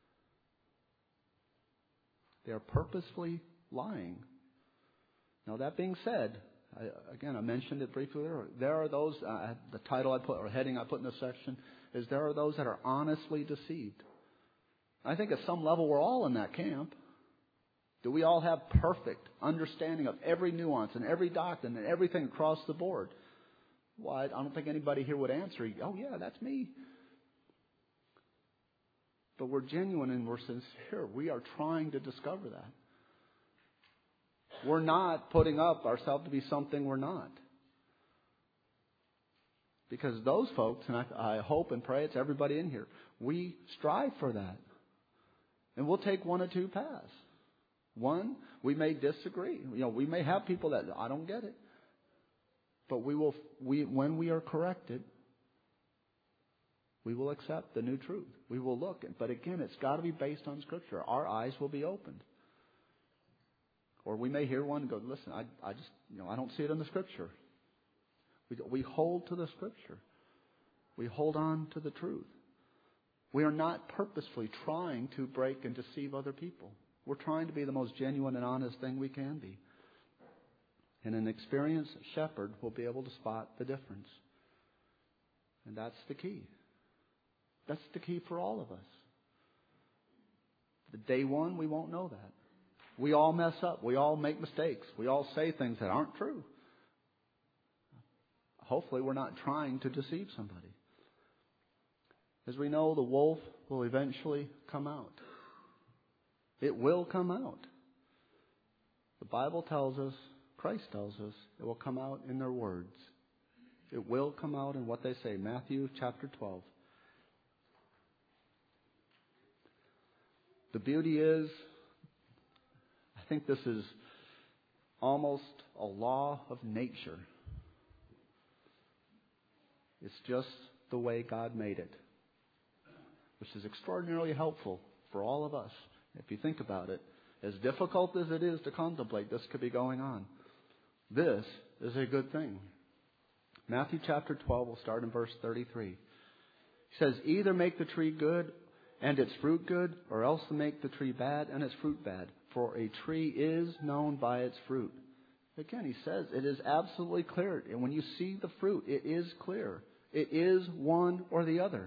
[SPEAKER 1] They are purposefully lying. Now, that being said, I, again, I mentioned it briefly earlier. There are those, uh, the title I put, or heading I put in this section, is there are those that are honestly deceived. I think at some level we're all in that camp. Do we all have perfect understanding of every nuance and every doctrine and everything across the board? Well, I don't think anybody here would answer, oh yeah, that's me. But we're genuine and we're sincere. We are trying to discover that. We're not putting up ourselves to be something we're not. Because those folks, and I, I hope and pray it's everybody in here, we strive for that. And we'll take one or two paths. One, we may disagree. You know, we may have people that, I don't get it. But we will, we when we are corrected, We will accept the new truth. We will look. But again, it's got to be based on Scripture. Our eyes will be opened. Or we may hear one and go, listen, I, I just, you know, I don't see it in the Scripture. We, we hold to the Scripture. We hold on to the truth. We are not purposefully trying to break and deceive other people. We're trying to be the most genuine and honest thing we can be. And an experienced shepherd will be able to spot the difference. And that's the key. That's the key for all of us. The day one, we won't know that. We all mess up. We all make mistakes. We all say things that aren't true. Hopefully we're not trying to deceive somebody. As we know, the wolf will eventually come out. It will come out. The Bible tells us, Christ tells us, it will come out in their words. It will come out in what they say. Matthew chapter twelve. The beauty is, I think this is almost a law of nature. It's just the way God made it, which is extraordinarily helpful for all of us. If you think about it, as difficult as it is to contemplate, this could be going on. This is a good thing. Matthew chapter twelve, we'll start in verse thirty-three. He says, either make the tree good and its fruit good, or else make the tree bad and its fruit bad. For a tree is known by its fruit. Again, he says it is absolutely clear. And when you see the fruit, it is clear. It is one or the other.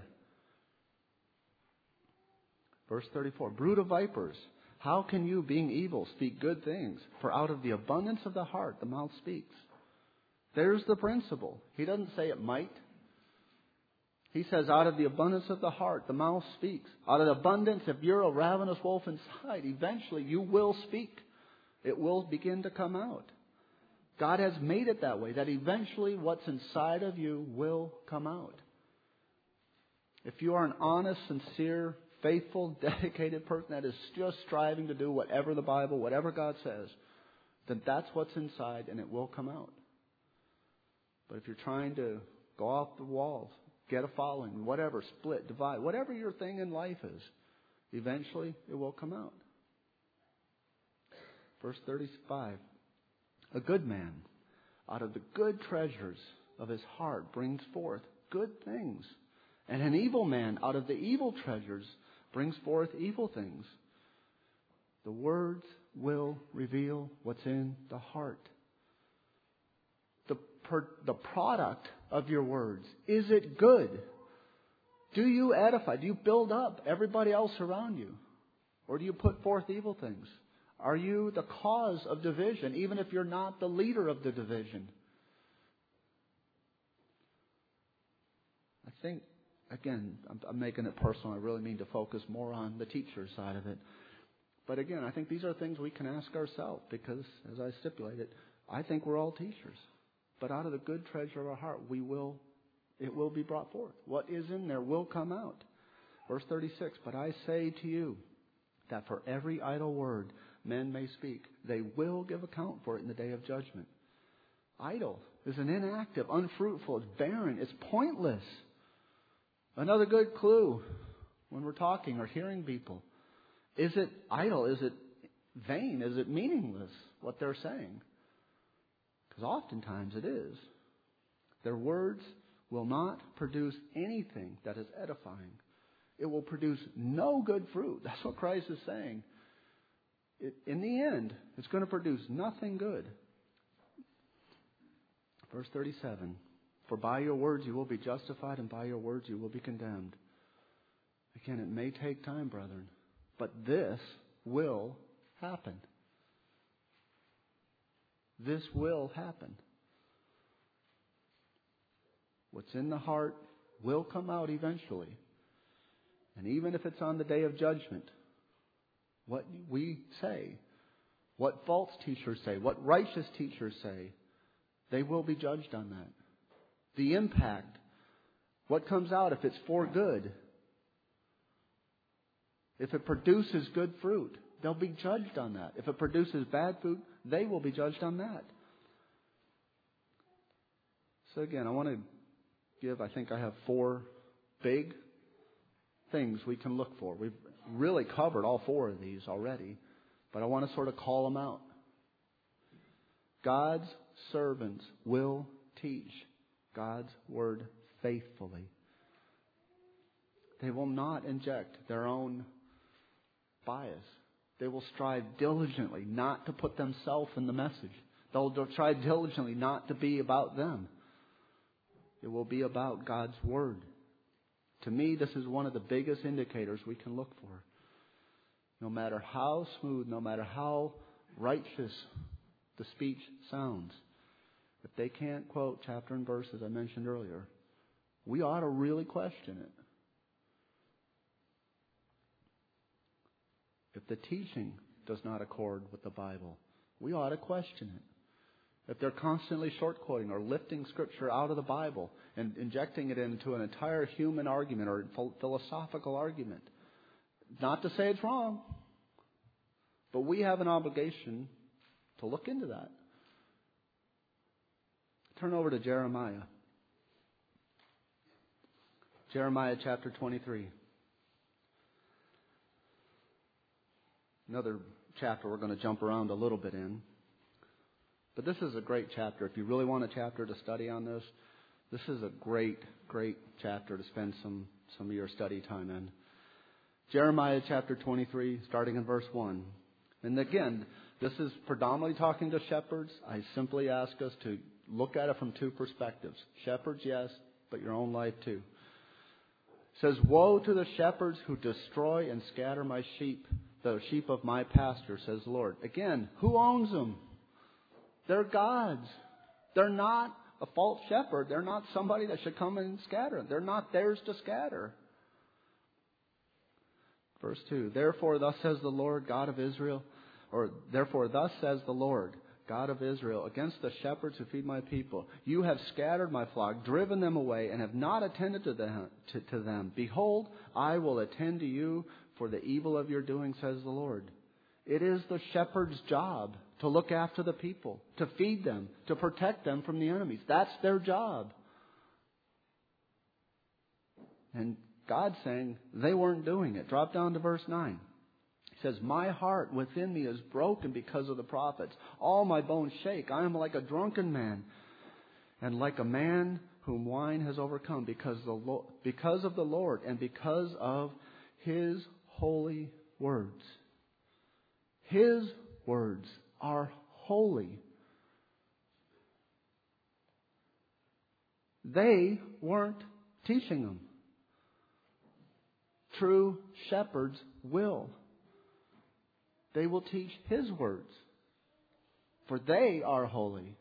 [SPEAKER 1] Verse thirty-four, brood of vipers, how can you, being evil, speak good things? For out of the abundance of the heart, the mouth speaks. There's the principle. He doesn't say it might. He says, out of the abundance of the heart, the mouth speaks. Out of the abundance, if you're a ravenous wolf inside, eventually you will speak. It will begin to come out. God has made it that way, that eventually what's inside of you will come out. If you are an honest, sincere, faithful, dedicated person that is just striving to do whatever the Bible, whatever God says, then that's what's inside and it will come out. But if you're trying to go off the walls, get a following, whatever, split, divide, whatever your thing in life is, eventually it will come out. Verse thirty-five, a good man out of the good treasures of his heart brings forth good things. And an evil man out of the evil treasures brings forth evil things. The words will reveal what's in the heart. The, per, the product of your words, is it good? Do you edify? Do you build up everybody else around you? Or do you put forth evil things? Are you the cause of division, even if you're not the leader of the division? I think, again, I'm, I'm making it personal. I really mean to focus more on the teacher side of it. But again, I think these are things we can ask ourselves because, as I stipulated, I think we're all teachers. But out of the good treasure of our heart, we will, it will be brought forth. What is in there will come out. Verse thirty-six, but I say to you that for every idle word men may speak, they will give account for it in the day of judgment. Idle is an inactive, unfruitful, it's barren, it's pointless. Another good clue when we're talking or hearing people. Is it idle? Is it vain? Is it meaningless, what they're saying? Because oftentimes it is. Their words will not produce anything that is edifying. It will produce no good fruit. That's what Christ is saying. It, in the end, it's going to produce nothing good. Verse thirty-seven, for by your words you will be justified, and by your words you will be condemned. Again, it may take time, brethren, but this will happen. This will happen. What's in the heart will come out eventually. And even if it's on the day of judgment, what we say, what false teachers say, what righteous teachers say, they will be judged on that. The impact, what comes out if it's for good, if it produces good fruit, they'll be judged on that. If it produces bad fruit, they will be judged on that. So again, I want to give, I think I have four big things we can look for. We've really covered all four of these already, but I want to sort of call them out. God's servants will teach God's word faithfully. They will not inject their own bias. They will strive diligently not to put themselves in the message. They'll try diligently not to be about them. It will be about God's word. To me, this is one of the biggest indicators we can look for. No matter how smooth, no matter how righteous the speech sounds, if they can't quote chapter and verse, as I mentioned earlier, we ought to really question it. If the teaching does not accord with the Bible, we ought to question it. If they're constantly short-quoting or lifting Scripture out of the Bible and injecting it into an entire human argument or philosophical argument, not to say it's wrong, but we have an obligation to look into that. Turn over to Jeremiah. Jeremiah chapter twenty-three. Another chapter we're going to jump around a little bit in. But this is a great chapter. If you really want a chapter to study on this, this is a great, great chapter to spend some, some of your study time in. Jeremiah chapter twenty-three, starting in verse one. And again, this is predominantly talking to shepherds. I simply ask us to look at it from two perspectives. Shepherds, yes, but your own life too. It says, "Woe to the shepherds who destroy and scatter my sheep, the sheep of my pasture," says the Lord. Again, who owns them? They're God's. They're not a false shepherd. They're not somebody that should come and scatter. They're not theirs to scatter. Verse two, "Therefore thus says the Lord God of Israel," or "Therefore thus says the Lord God of Israel, against the shepherds who feed my people. You have scattered my flock, driven them away, and have not attended to them. To, to them. Behold, I will attend to you for the evil of your doing, says the Lord." It is the shepherd's job to look after the people, to feed them, to protect them from the enemies. That's their job. And God's saying they weren't doing it. Drop down to verse nine. He says, "My heart within me is broken because of the prophets. All my bones shake. I am like a drunken man, and like a man whom wine has overcome, because the Lord, because of the Lord and because of His holy words." His words are holy. They weren't teaching them. True shepherds will. They will teach His words, for they are holy.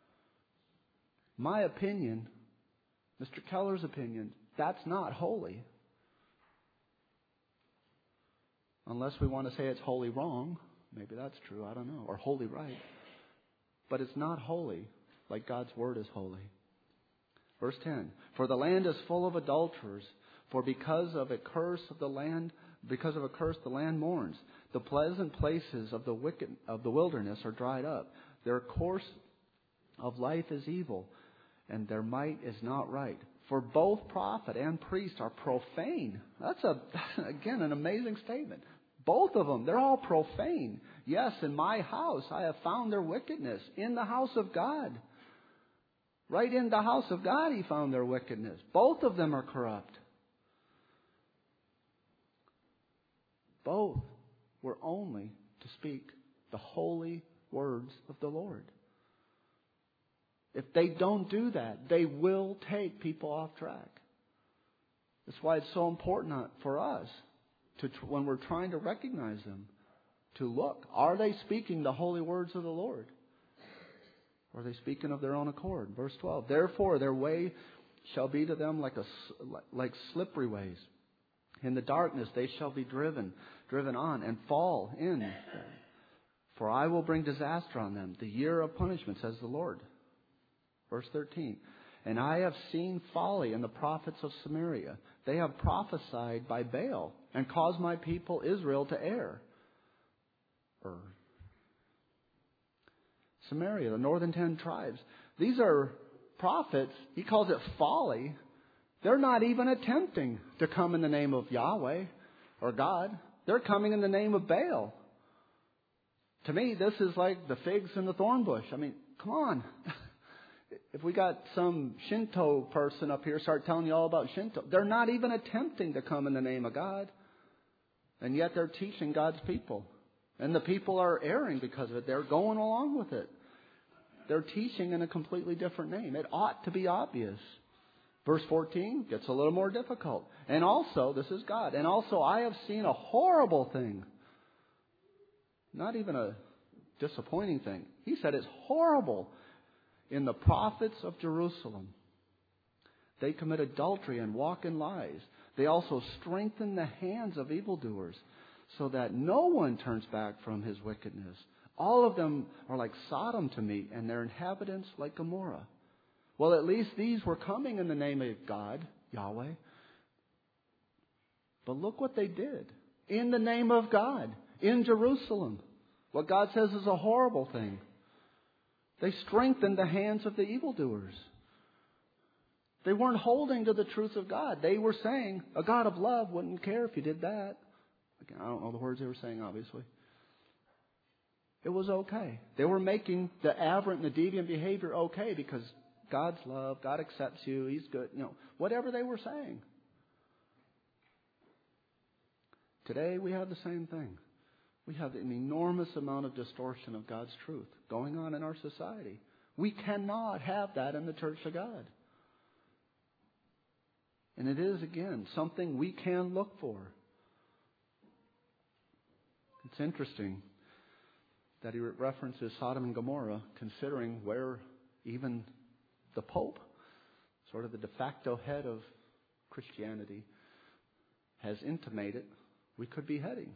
[SPEAKER 1] My opinion, Mister Keller's opinion, that's not holy. Unless we want to say it's holy wrong. Maybe that's true, I don't know. Or holy right. But it's not holy like God's word is holy. Verse ten. "For the land is full of adulterers, for because of a curse of the land, because of a curse the land mourns. The pleasant places of the wicked of the wilderness are dried up. Their course of life is evil, and their might is not right. For both prophet and priest are profane." That's a again an amazing statement. Both of them, they're all profane. "Yes, in my house I have found their wickedness." In the house of God. Right in the house of God He found their wickedness. Both of them are corrupt. Both were only to speak the holy words of the Lord. If they don't do that, they will take people off track. That's why it's so important for us to, when we're trying to recognize them, to look. Are they speaking the holy words of the Lord? Or are they speaking of their own accord? Verse twelve. "Therefore their way shall be to them like a like slippery ways. In the darkness they shall be driven, driven on, and fall in. For I will bring disaster on them, the year of punishment, says the Lord." Verse thirteen. "And I have seen folly in the prophets of Samaria. They have prophesied by Baal and caused my people Israel to err." Or Samaria, the northern ten tribes. These are prophets. He calls it folly. They're not even attempting to come in the name of Yahweh or God. They're coming in the name of Baal. To me, this is like the figs in the thorn bush. I mean, come on. If we got some Shinto person up here start telling you all about Shinto, they're not even attempting to come in the name of God. And yet they're teaching God's people. And the people are erring because of it. They're going along with it. They're teaching in a completely different name. It ought to be obvious. Verse fourteen gets a little more difficult. And also, this is God. And also, I have seen a horrible thing. Not even a disappointing thing. He said it's horrible. In the prophets of Jerusalem, they commit adultery and walk in lies. They also strengthen the hands of evildoers, so that no one turns back from his wickedness. All of them are like Sodom to me, and their inhabitants like Gomorrah. Well, at least these were coming in the name of God, Yahweh. But look what they did. In the name of God, in Jerusalem. What God says is a horrible thing. They strengthened the hands of the evildoers. They weren't holding to the truth of God. They were saying, a God of love wouldn't care if you did that. Again, I don't know the words they were saying, obviously. It was okay. They were making the aberrant and the deviant behavior okay because God's love, God accepts you, He's good. You know, whatever they were saying. Today we have the same thing. We have an enormous amount of distortion of God's truth going on in our society. We cannot have that in the Church of God. And it is, again, something we can look for. It's interesting that he references Sodom and Gomorrah, considering where even the Pope, sort of the de facto head of Christianity, has intimated we could be heading.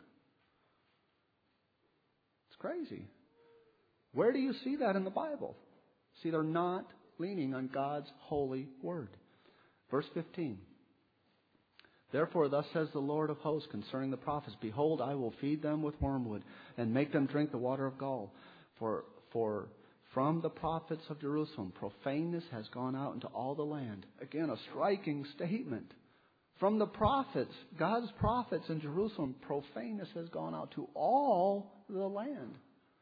[SPEAKER 1] Crazy. Where do you see that in the Bible? See, they're not leaning on God's holy word. Verse fifteen. Therefore, thus says the Lord of hosts concerning the prophets, behold, I will feed them with wormwood and make them drink the water of gall. For, for from the prophets of Jerusalem, profaneness has gone out into all the land. Again, a striking statement. From the prophets, God's prophets in Jerusalem, profaneness has gone out to all the land.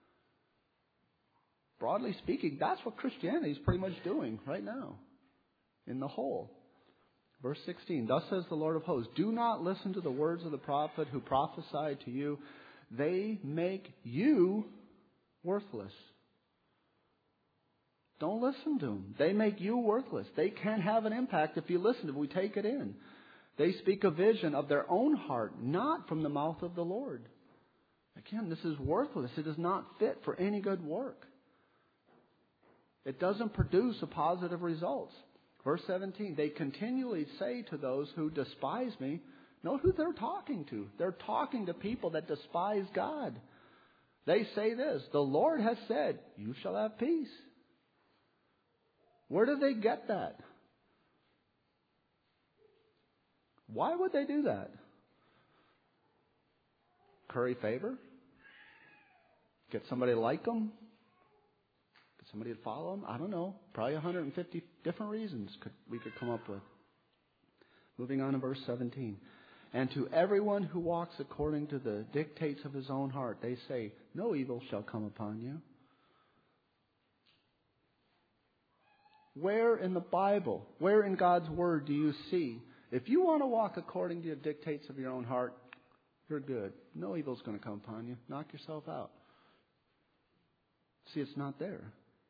[SPEAKER 1] Broadly speaking, that's what Christianity is pretty much doing right now, in the whole. Verse sixteen, thus says the Lord of hosts, do not listen to the words of the prophet who prophesied to you. They make you worthless. Don't listen to them. They make you worthless. They can't have an impact if you listen, if we take it in. They speak a vision of their own heart, not from the mouth of the Lord. Again, this is worthless. It is not fit for any good work. It doesn't produce a positive results. Verse seventeen, they continually say to those who despise me, note who they're talking to. They're talking to people that despise God. They say this, the Lord has said, you shall have peace. Where do they get that? Why would they do that? Curry favor? Get somebody to like them? Get somebody to follow them? I don't know. Probably one hundred fifty different reasons could, we could come up with. Moving on to verse seventeen. And to everyone who walks according to the dictates of his own heart, they say, no evil shall come upon you. Where in the Bible, where in God's Word do you see, if you want to walk according to the dictates of your own heart, you're good. No evil's going to come upon you. Knock yourself out. See, it's not there.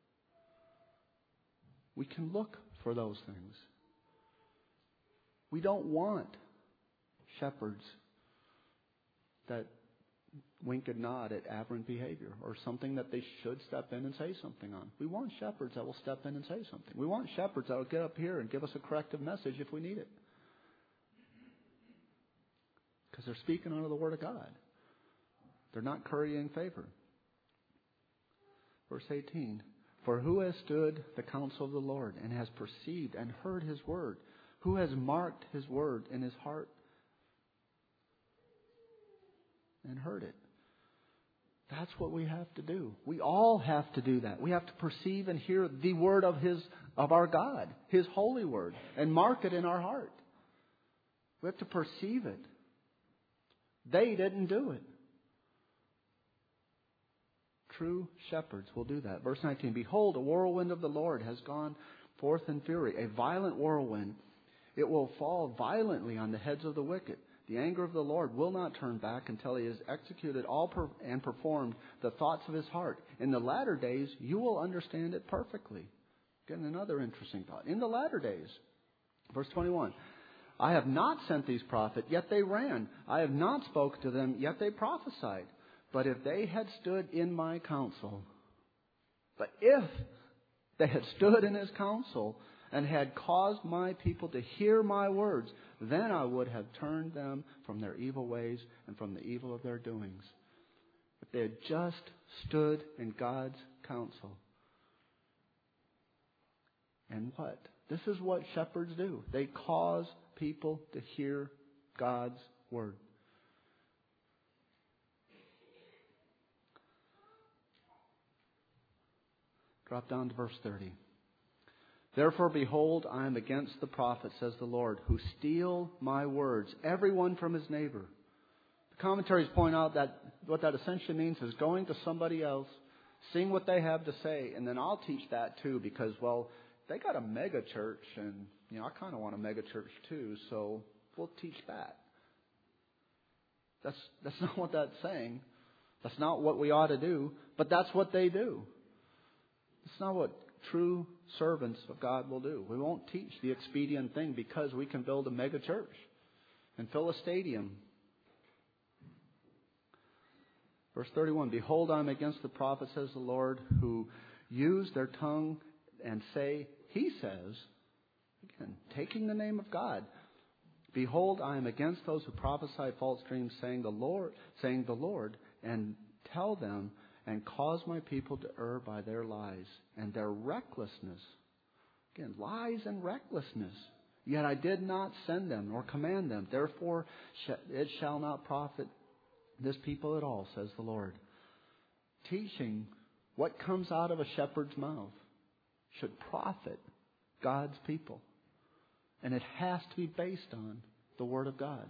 [SPEAKER 1] We can look for those things. We don't want shepherds that wink and nod at aberrant behavior or something that they should step in and say something on. We want shepherds that will step in and say something. We want shepherds that will get up here and give us a corrective message if we need it. Because they're speaking under the Word of God. They're not currying favor. Verse eighteen. For who has stood the counsel of the Lord and has perceived and heard His word? Who has marked His word in his heart and heard it? That's what we have to do. We all have to do that. We have to perceive and hear the word of His, of our God, His holy word, and mark it in our heart. We have to perceive it. They didn't do it. True shepherds will do that. Verse nineteen, behold, a whirlwind of the Lord has gone forth in fury, a violent whirlwind. It will fall violently on the heads of the wicked. The anger of the Lord will not turn back until He has executed all per- and performed the thoughts of His heart. In the latter days, you will understand it perfectly. Again, another interesting thought. In the latter days, verse twenty-one, I have not sent these prophets, yet they ran. I have not spoken to them, yet they prophesied. But if they had stood in my counsel, but if they had stood in His counsel and had caused my people to hear my words, then I would have turned them from their evil ways and from the evil of their doings. If they had just stood in God's counsel. And what? This is what shepherds do. They cause people to hear God's word. Drop down to verse thirty. Therefore, behold, I am against the prophets, says the Lord, who steal my words, everyone from his neighbor. The commentaries point out that what that essentially means is going to somebody else, seeing what they have to say, and then I'll teach that too, because, well, they got a mega church, and you know I kind of want a mega church too, so we'll teach that. That's that's not what that's saying. That's not what we ought to do, but that's what they do. It's not what true servants of God will do. We won't teach the expedient thing because we can build a mega church and fill a stadium. Verse thirty-one, behold, I am against the prophets, says the Lord, who use their tongue and say, He says, again, taking the name of God, behold, I am against those who prophesy false dreams, saying the Lord, saying the Lord, and tell them, and cause my people to err by their lies and their recklessness. Again, lies and recklessness. Yet I did not send them nor command them. Therefore it shall not profit this people at all, says the Lord. Teaching what comes out of a shepherd's mouth should profit God's people. And it has to be based on the Word of God.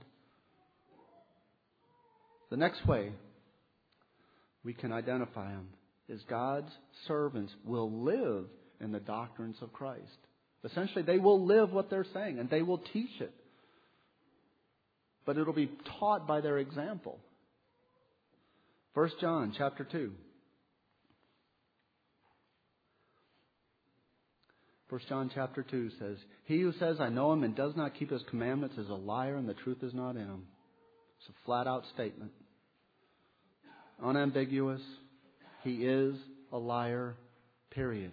[SPEAKER 1] The next way we can identify them is God's servants will live in the doctrines of Christ. Essentially, they will live what they're saying and they will teach it. But it'll be taught by their example. First John chapter two. First John chapter two says, He who says, I know Him and does not keep His commandments is a liar and the truth is not in him. It's a flat out statement. Unambiguous. He is a liar, period.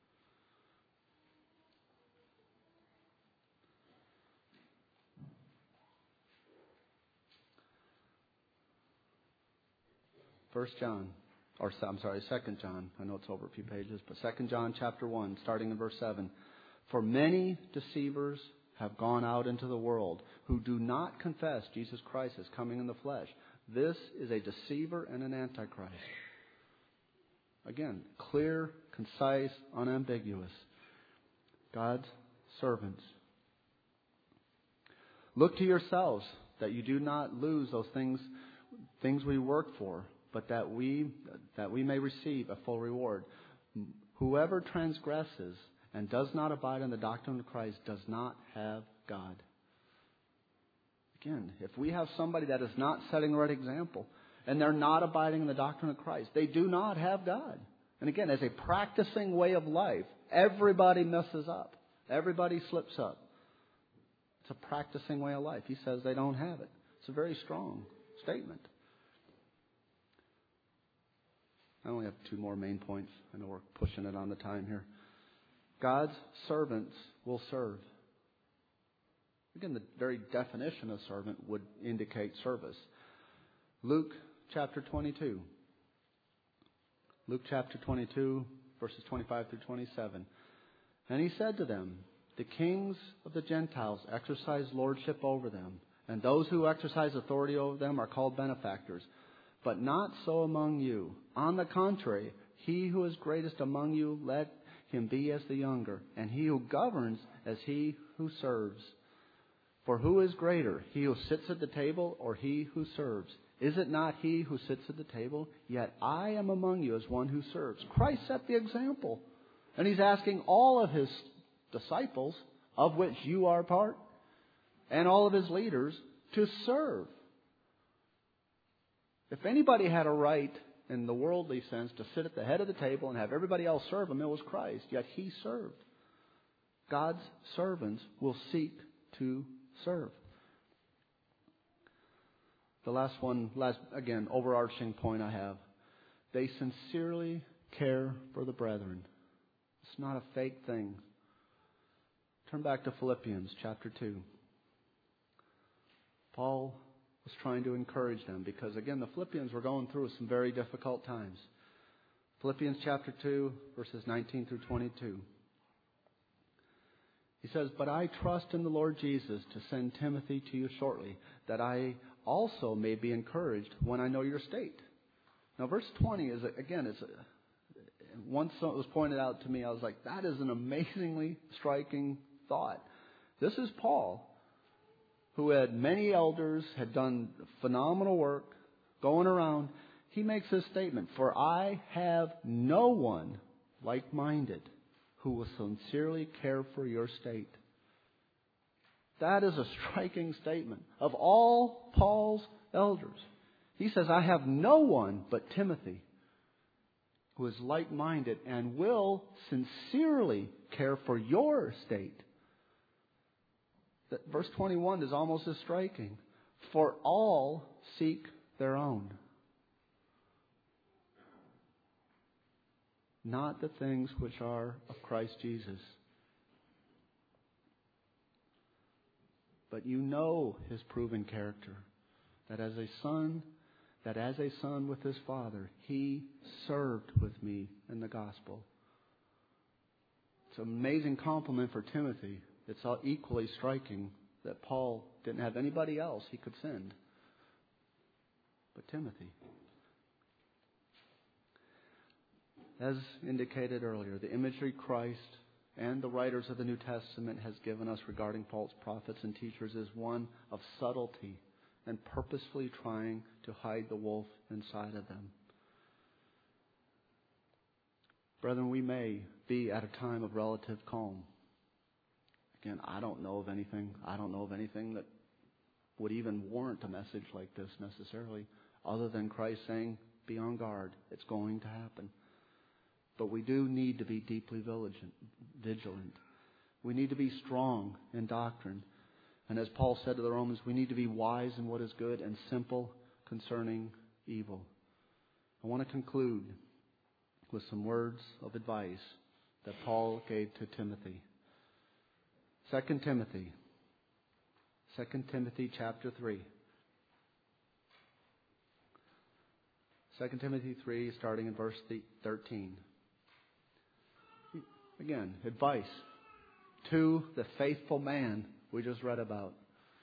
[SPEAKER 1] First John, or I'm sorry, Second John. I know it's over a few pages, but Second John chapter one, starting in verse seven. For many deceivers have gone out into the world who do not confess Jesus Christ as coming in the flesh. This is a deceiver and an antichrist. Again, clear, concise, unambiguous. God's servants. Look to yourselves that you do not lose those things, things we work for, but that we that we may receive a full reward. Whoever transgresses and does not abide in the doctrine of Christ does not have God. Again, if we have somebody that is not setting the right example and they're not abiding in the doctrine of Christ, they do not have God. And again, as a practicing way of life, everybody messes up. Everybody slips up. It's a practicing way of life. He says they don't have it. It's a very strong statement. I only have two more main points. I know we're pushing it on the time here. God's servants will serve. Again, the very definition of servant would indicate service. Luke chapter twenty-two. Luke chapter twenty-two, verses twenty-five through twenty-seven. And He said to them, the kings of the Gentiles exercise lordship over them, and those who exercise authority over them are called benefactors. But not so among you. On the contrary, he who is greatest among you, let him be as the younger, and he who governs as he who serves. For who is greater, he who sits at the table or he who serves? Is it not he who sits at the table? Yet I am among you as one who serves. Christ set the example. And he's asking all of his disciples, of which you are part, and all of his leaders, to serve. If anybody had a right in the worldly sense to sit at the head of the table and have everybody else serve him, it was Christ. Yet he served. God's servants will seek to serve. The last one, last again, overarching point I have. They sincerely care for the brethren. It's not a fake thing. Turn back to Philippians chapter two. Paul was trying to encourage them because, again, the Philippians were going through some very difficult times. Philippians chapter two, verses nineteen through twenty-two. He says, "But I trust in the Lord Jesus to send Timothy to you shortly, that I also may be encouraged when I know your state." Now, verse twenty is, again, it's a, once it was pointed out to me, I was like, that is an amazingly striking thought. This is Paul, who had many elders, had done phenomenal work, going around. He makes this statement, "For I have no one like-minded who will sincerely care for your state." That is a striking statement. Of all Paul's elders, he says, I have no one but Timothy who is like-minded and will sincerely care for your state. That verse twenty-one is almost as striking. For all seek their own, not the things which are of Christ Jesus. But you know his proven character, that as a son, that as a son with his father, he served with me in the gospel. It's an amazing compliment for Timothy. It's equally striking that Paul didn't have anybody else he could send but Timothy. As indicated earlier, the imagery Christ and the writers of the New Testament has given us regarding false prophets and teachers is one of subtlety and purposefully trying to hide the wolf inside of them. Brethren, we may be at a time of relative calm. Again, I don't know of anything. I don't know of anything that would even warrant a message like this necessarily, other than Christ saying, be on guard. It's going to happen. But we do need to be deeply vigilant. We need to be strong in doctrine. And as Paul said to the Romans, we need to be wise in what is good and simple concerning evil. I want to conclude with some words of advice that Paul gave to Timothy. Second Timothy. Second Timothy chapter three. Second Timothy three, starting in verse thirteen. Again, advice to the faithful man we just read about,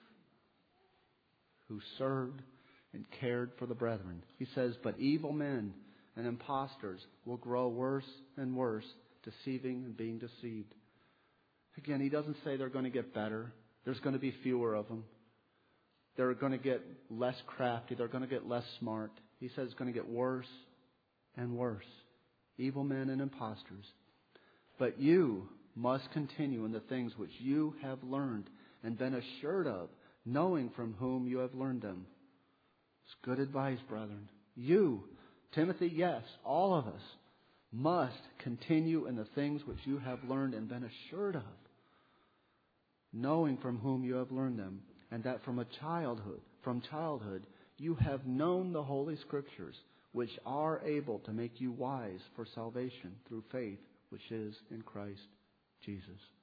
[SPEAKER 1] who served and cared for the brethren. He says, but evil men and impostors will grow worse and worse, deceiving and being deceived. Again, he doesn't say they're going to get better. There's going to be fewer of them. They're going to get less crafty. They're going to get less smart. He says it's going to get worse and worse. Evil men and impostors. But you must continue in the things which you have learned and been assured of, knowing from whom you have learned them. It's good advice, brethren. You, Timothy, yes, all of us, must continue in the things which you have learned and been assured of, knowing from whom you have learned them, and that from a childhood, from childhood, you have known the Holy Scriptures, which are able to make you wise for salvation through faith, which is in Christ Jesus.